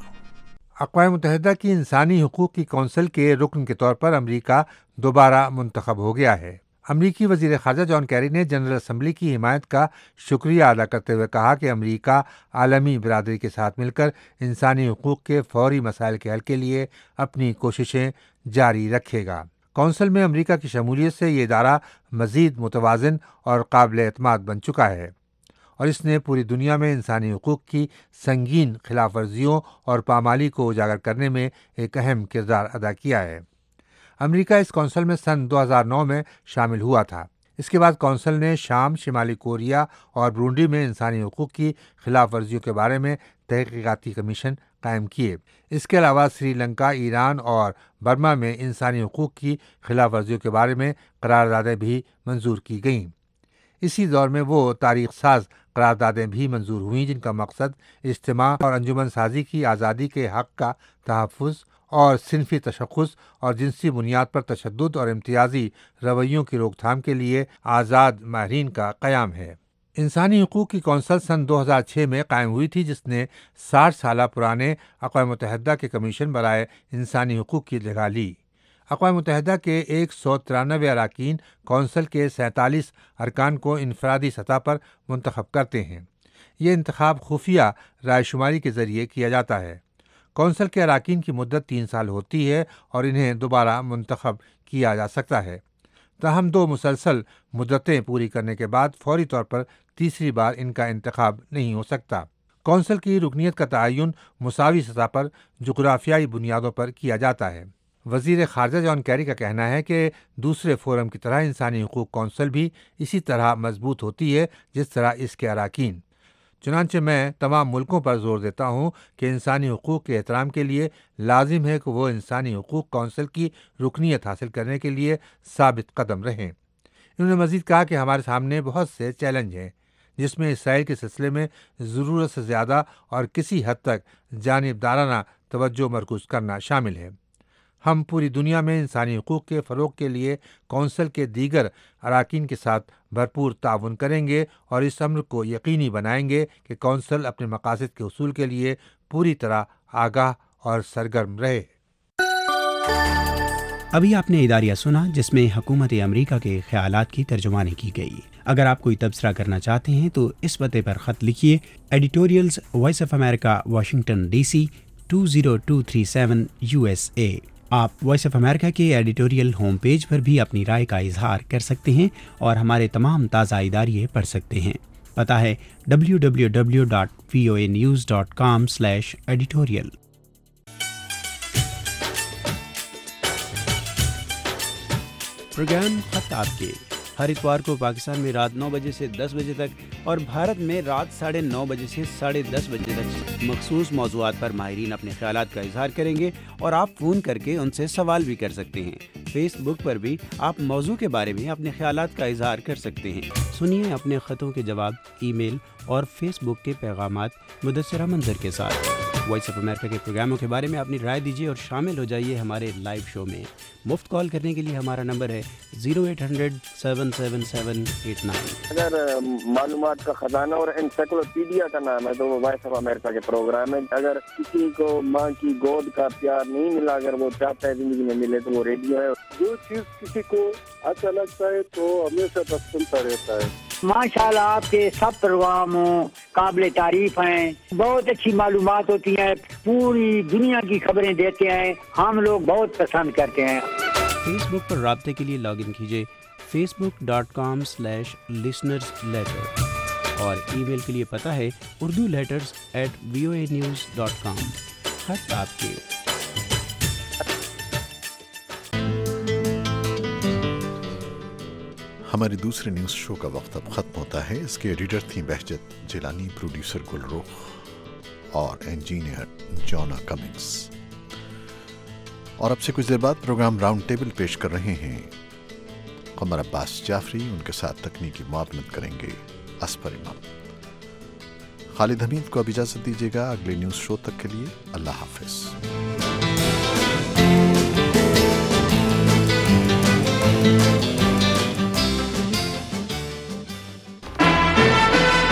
اقوام متحدہ کی انسانی حقوق کی کونسل کے رکن کے طور پر امریکہ دوبارہ منتخب ہو گیا ہے. امریکی وزیر خارجہ جان کیری نے جنرل اسمبلی کی حمایت کا شکریہ ادا کرتے ہوئے کہا کہ امریکہ عالمی برادری کے ساتھ مل کر انسانی حقوق کے فوری مسائل کے حل کے لیے اپنی کوششیں جاری رکھے گا. کونسل میں امریکہ کی شمولیت سے یہ ادارہ مزید متوازن اور قابل اعتماد بن چکا ہے, اور اس نے پوری دنیا میں انسانی حقوق کی سنگین خلاف ورزیوں اور پامالی کو اجاگر کرنے میں ایک اہم کردار ادا کیا ہے. امریکہ اس کونسل میں سن دو ہزار نو میں شامل ہوا تھا. اس کے بعد کونسل نے شام, شمالی کوریا اور برونڈی میں انسانی حقوق کی خلاف ورزیوں کے بارے میں تحقیقاتی کمیشن قائم کیے. اس کے علاوہ سری لنکا, ایران اور برما میں انسانی حقوق کی خلاف ورزیوں کے بارے میں قراردادیں بھی منظور کی گئیں. اسی دور میں وہ تاریخ ساز قراردادیں بھی منظور ہوئیں جن کا مقصد اجتماع اور انجمن سازی کی آزادی کے حق کا تحفظ اور صنفی تشخص اور جنسی بنیاد پر تشدد اور امتیازی رویوں کی روک تھام کے لیے آزاد ماہرین کا قیام ہے. انسانی حقوق کی کونسل سن دو ہزار چھ میں قائم ہوئی تھی, جس نے ساٹھ سالہ پرانے اقوام متحدہ کے کمیشن برائے انسانی حقوق کی جگہ لی. اقوام متحدہ کے ایک سو ترانوے اراکین کونسل کے سینتالیس ارکان کو انفرادی سطح پر منتخب کرتے ہیں. یہ انتخاب خفیہ رائے شماری کے ذریعے کیا جاتا ہے. کونسل کے اراکین کی مدت تین سال ہوتی ہے اور انہیں دوبارہ منتخب کیا جا سکتا ہے. تاہم دو مسلسل مدتیں پوری کرنے کے بعد فوری طور پر تیسری بار ان کا انتخاب نہیں ہو سکتا. کونسل کی رکنیت کا تعین مساوی سطح پر جغرافیائی بنیادوں پر کیا جاتا ہے. وزیر خارجہ جان کیری کا کہنا ہے کہ دوسرے فورم کی طرح انسانی حقوق کونسل بھی اسی طرح مضبوط ہوتی ہے جس طرح اس کے اراکین. چنانچہ میں تمام ملکوں پر زور دیتا ہوں کہ انسانی حقوق کے احترام کے لیے لازم ہے کہ وہ انسانی حقوق کونسل کی رکنیت حاصل کرنے کے لیے ثابت قدم رہیں. انہوں نے مزید کہا کہ ہمارے سامنے بہت سے چیلنج ہیں, جس میں اسرائیل کے سلسلے میں ضرورت سے زیادہ اور کسی حد تک جانبدارانہ توجہ مرکوز کرنا شامل ہے. ہم پوری دنیا میں انسانی حقوق کے فروغ کے لیے کونسل کے دیگر اراکین کے ساتھ بھرپور تعاون کریں گے اور اس امر کو یقینی بنائیں گے کہ کونسل اپنے مقاصد کے حصول کے لیے پوری طرح آگاہ اور سرگرم رہے. ابھی آپ نے اداریہ سنا جس میں حکومت امریکہ کے خیالات کی ترجمانی کی گئی. اگر آپ کوئی تبصرہ کرنا چاہتے ہیں تو اس پتے پر خط لکھیے, editorials voice of America, Washington D C two zero two three seven U S A. آپ وائس آف امریکہ کے ایڈیٹوریل ہوم پیج پر بھی اپنی رائے کا اظہار کر سکتے ہیں اور ہمارے تمام تازہ اداریے پڑھ سکتے ہیں. پتہ ہے W W W dot V O A news dot com slash editorial. Programme خط آپ کے ہر اتوار کو پاکستان میں رات نو بجے سے دس بجے تک اور بھارت میں رات ساڑھے نو بجے سے ساڑھے دس بجے تک مخصوص موضوعات پر ماہرین اپنے خیالات کا اظہار کریں گے اور آپ فون کر کے ان سے سوال بھی کر سکتے ہیں. فیس بک پر بھی آپ موضوع کے بارے میں اپنے خیالات کا اظہار کر سکتے ہیں. سنیے اپنے خطوں کے جواب ای میل اور فیس بک کے پیغامات مدثرہ منظر کے ساتھ. وائس آف امریکہ کے پروگراموں کے بارے میں اپنی رائے دیجیے اور شامل ہو جائیے ہمارے لائیو شو میں. مفت کال کرنے کے لیے ہمارا نمبر ہے zero eight hundred seven seven seven eight nine. اگر معلومات کا خزانہ اور انسائکلوپیڈیا کا نام ہے تو وہ وائس آف امریکہ کے پروگرام ہے. اگر کسی کو ماں کی گود کا پیار نہیں ملا, اگر وہ چاہتا ہے زندگی میں ملے تو وہ ریڈیو ہے. جو چیز کسی کو اچھا لگتا ہے تو ہمیشہ بس سنتا رہتا ہے. ماشاء اللہ آپ کے سب پروگرام قابل تعریف ہیں, بہت اچھی معلومات ہوتی ہیں, پوری دنیا کی خبریں دیتے ہیں, ہم لوگ بہت پسند کرتے ہیں. فیس بک پر رابطے کے لیے لاگ ان کیجیے Facebook dot com slash listeners letter اور ای میل کے لیے پتہ ہے Urdu letters at V O A news dot com. خط آپ کے. हमारे दूसरे न्यूज़ शो का वक्त अब ख़त्म होता है। इसके एडिटर थी बहजत जिलानी, प्रोड्यूसर गुलरुख और इंजीनियर जॉना कमिंग्स। और अब से कुछ देर बाद प्रोग्राम राउंड टेबल पेश कर रहे हैं कमर अब्बास जाफरी। उनके साथ तकनीकी मुआवनत करेंगे असफर इमाम। खालिद हमीद को अब इजाज़त दीजिएगा। अगले न्यूज़ शो तक के लिए अल्लाह हाफ़िज़।